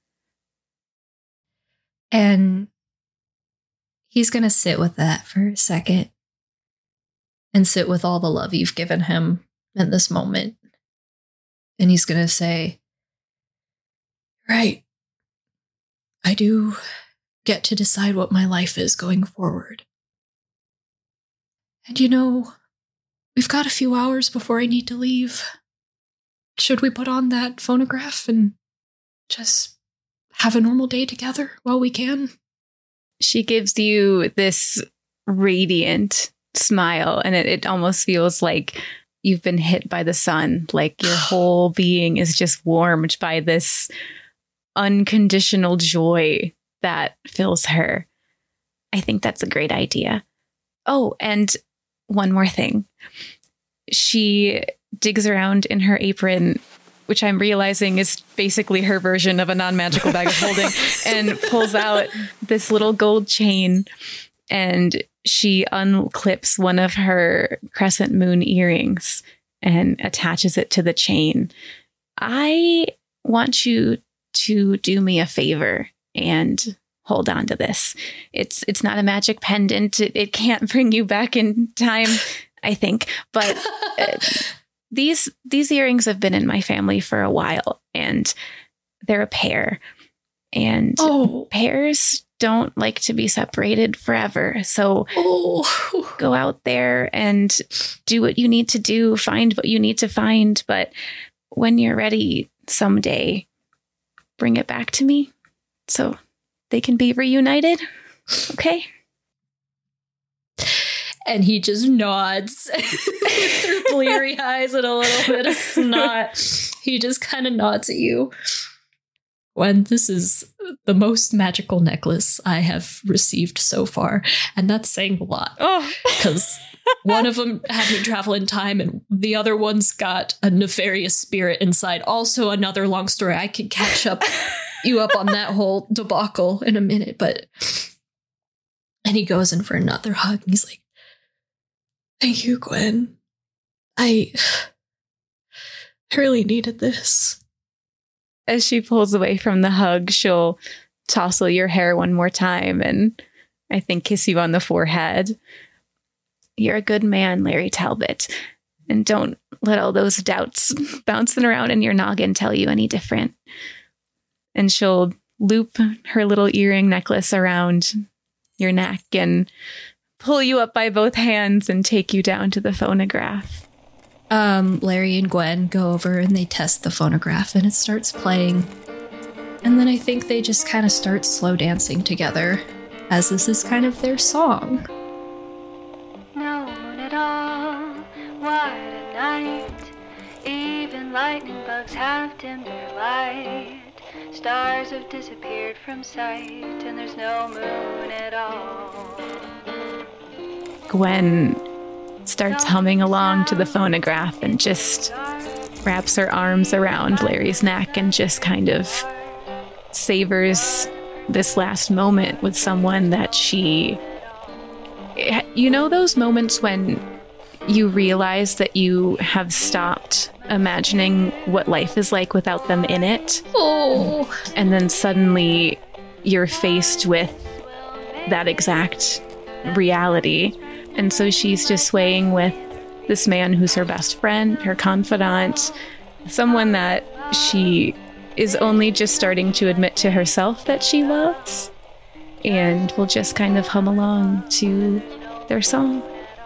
And he's going to sit with that for a second and sit with all the love you've given him in this moment. And he's going to say, right, I do get to decide what my life is going forward. And we've got a few hours before I need to leave. Should we put on that phonograph and just have a normal day together while we can? She gives you this radiant smile, and it almost feels like you've been hit by the sun, like your whole being is just warmed by this unconditional joy that fills her. I think that's a great idea. Oh, and one more thing. She digs around in her apron, which I'm realizing is basically her version of a non-magical bag of holding, and pulls out this little gold chain, and she unclips one of her crescent moon earrings and attaches it to the chain. I want you to do me a favor and hold on to this. It's not a magic pendant. It can't bring you back in time, I think, but these earrings have been in my family for a while, and they're a pair, and pairs don't like to be separated forever. So go out there and do what you need to do, find what you need to find. But when you're ready someday, bring it back to me so they can be reunited. Okay? And he just nods through bleary eyes and a little bit of snot. He just kind of nods at you. When this is the most magical necklace I have received so far. And that's saying a lot. Because one of them had me travel in time, and the other one's got a nefarious spirit inside. Also another long story. I could catch you up on that whole debacle in a minute. And he goes in for another hug. And he's like, thank you, Gwen. I really needed this. As she pulls away from the hug, she'll tousle your hair one more time and I think kiss you on the forehead. You're a good man, Larry Talbot. And don't let all those doubts bouncing around in your noggin tell you any different. And she'll loop her little earring necklace around your neck and pull you up by both hands and take you down to the phonograph. Larry and Gwen go over and they test the phonograph, and it starts playing. And then I think they just kind of start slow dancing together, as this is kind of their song. No moon at all, what a night. Even lightning bugs have dimmed their light. Stars have disappeared from sight, and there's no moon at all. Gwen starts humming along to the phonograph and just wraps her arms around Larry's neck and just kind of savors this last moment with someone that she... You know those moments when you realize that you have stopped imagining what life is like without them in it? Oh. And then suddenly you're faced with that exact reality. And so she's just swaying with this man who's her best friend, her confidant, someone that she is only just starting to admit to herself that she loves, and will just kind of hum along to their song.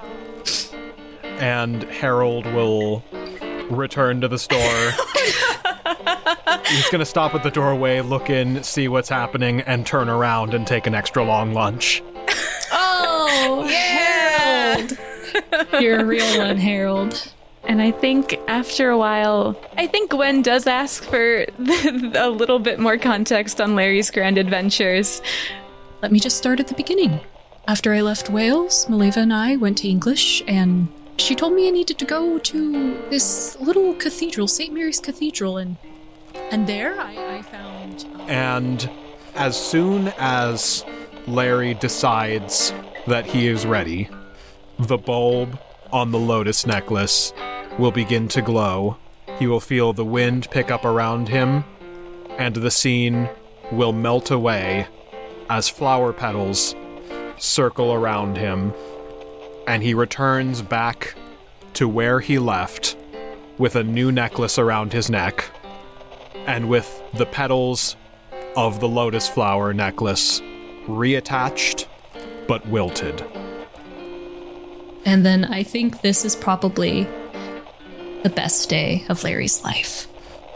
And Harold will return to the store. He's going to stop at the doorway, look in, see what's happening, and turn around and take an extra long lunch. Oh, Harold! You're a real one, Harold. And I think after a while, I think Gwen does ask for a little bit more context on Larry's grand adventures. Let me just start at the beginning. After I left Wales, Maleva and I went to English, and she told me I needed to go to this little cathedral, St. Mary's Cathedral, and there I found... And as soon as Larry decides that he is ready, the bulb on the lotus necklace will begin to glow. He will feel the wind pick up around him, and the scene will melt away as flower petals circle around him, and he returns back to where he left with a new necklace around his neck, and with the petals of the lotus flower necklace reattached but wilted. And then I think this is probably the best day of Larry's life.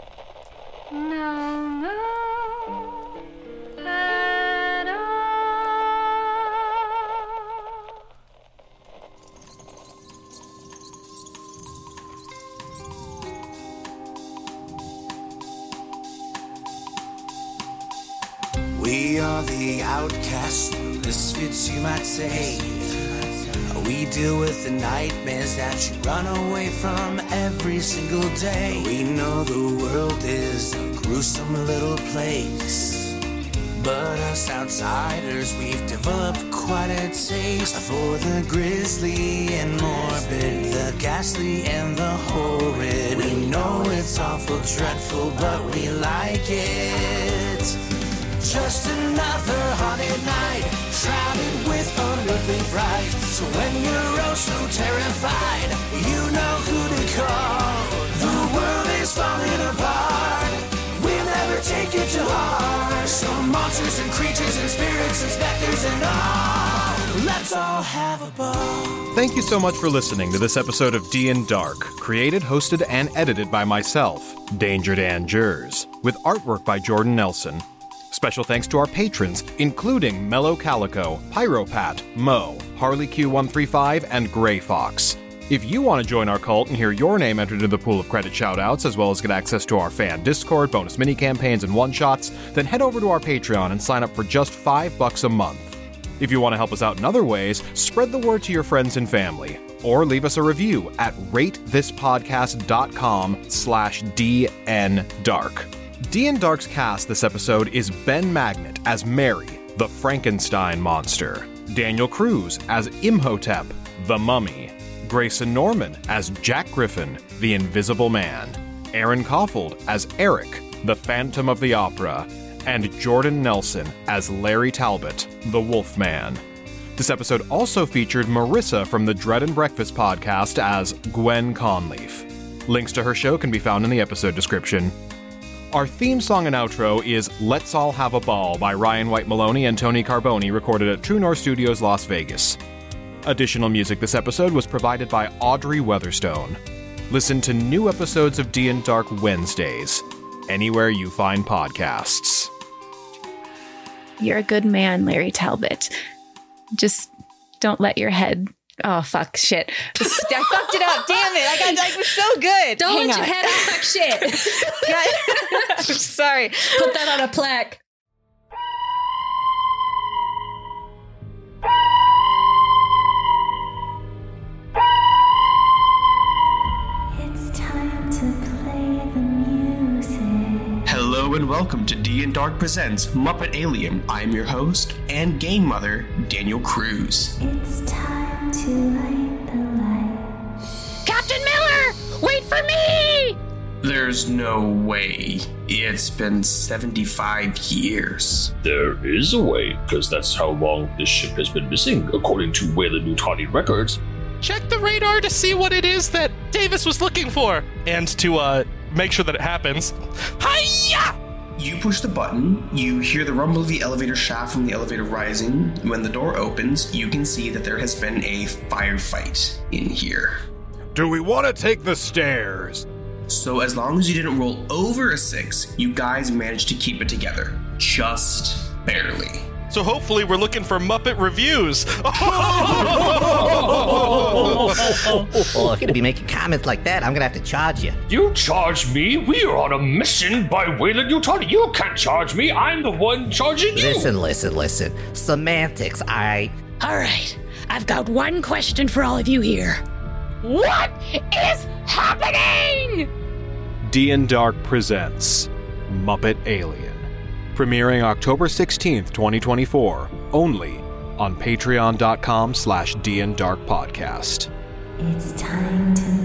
We are the outcasts, the misfits you might say. We deal with the nightmares that you run away from every single day. We know the world is a gruesome little place, but us outsiders, we've developed quite a taste for the grisly and morbid, the ghastly and the horrid. We know it's awful, dreadful, but we like it. Just another haunted night, shrouded with unearthly fright. So when you're oh so terrified, you know who to call. The world is falling apart, we'll never take it to heart. Some monsters and creatures and spirits and specters and all, let's all have a ball. Thank you so much for listening to this episode of D in Dark, created, hosted, and edited by myself, Danger Dan Jers, with artwork by Jordan Nelson. Special thanks to our patrons, including Mellow Calico, Pyropat, Mo, Harley Q135, and Grey Fox. If you want to join our cult and hear your name entered into the pool of credit shoutouts, as well as get access to our fan Discord, bonus mini-campaigns, and one-shots, then head over to our Patreon and sign up for just $5 a month. If you want to help us out in other ways, spread the word to your friends and family, or leave us a review at ratethispodcast.com/DNDark. D in Dark's cast this episode is Ben Magnet as Mary, the Frankenstein monster, Daniel Cruz as Imhotep, the Mummy, Grayson Norman as Jack Griffin, the Invisible Man, Aaron Koffold as Eric, the Phantom of the Opera, and Jordan Nelson as Larry Talbot, the Wolfman. This episode also featured Marissa from the Dread and Breakfast podcast as Gwen Conleaf. Links to her show can be found in the episode description. Our theme song and outro is Let's All Have a Ball by Ryan White Maloney and Tony Carboni, recorded at True North Studios, Las Vegas. Additional music this episode was provided by Audrey Weatherstone. Listen to new episodes of D in Dark Wednesdays, anywhere you find podcasts. You're a good man, Larry Talbot. Just don't let your head... Oh, fuck, shit. I fucked it up. Damn it. I was so good. Don't let your head off like shit. I'm sorry. Put that on a plaque. It's time to play the music. Hello and welcome to D in Dark Presents Muppet Alien. I'm your host and game mother, Daniel Cruz. It's time to light the light. Captain Miller! Wait for me! There's no way. It's been 75 years. There is a way, because that's how long this ship has been missing, according to Weyland-Yutani records. Check the radar to see what it is that Davis was looking for. And to make sure that it happens. Hiya! You push the button, you hear the rumble of the elevator shaft from the elevator rising. When the door opens, you can see that there has been a firefight in here. Do we want to take the stairs? So as long as you didn't roll over a 6, you guys managed to keep it together. Just barely. So hopefully we're looking for Muppet reviews. Well, if you're going to be making comments like that, I'm going to have to charge you. You charge me? We are on a mission by Wayland Yutani. You can't charge me. I'm the one charging you. Listen. Semantics, all right? All right. I've got one question for all of you here. What is happening? D & Dark presents Muppet Alien. Premiering October 16th, 2024, only on patreon.com/DNDarkPodcast. It's time to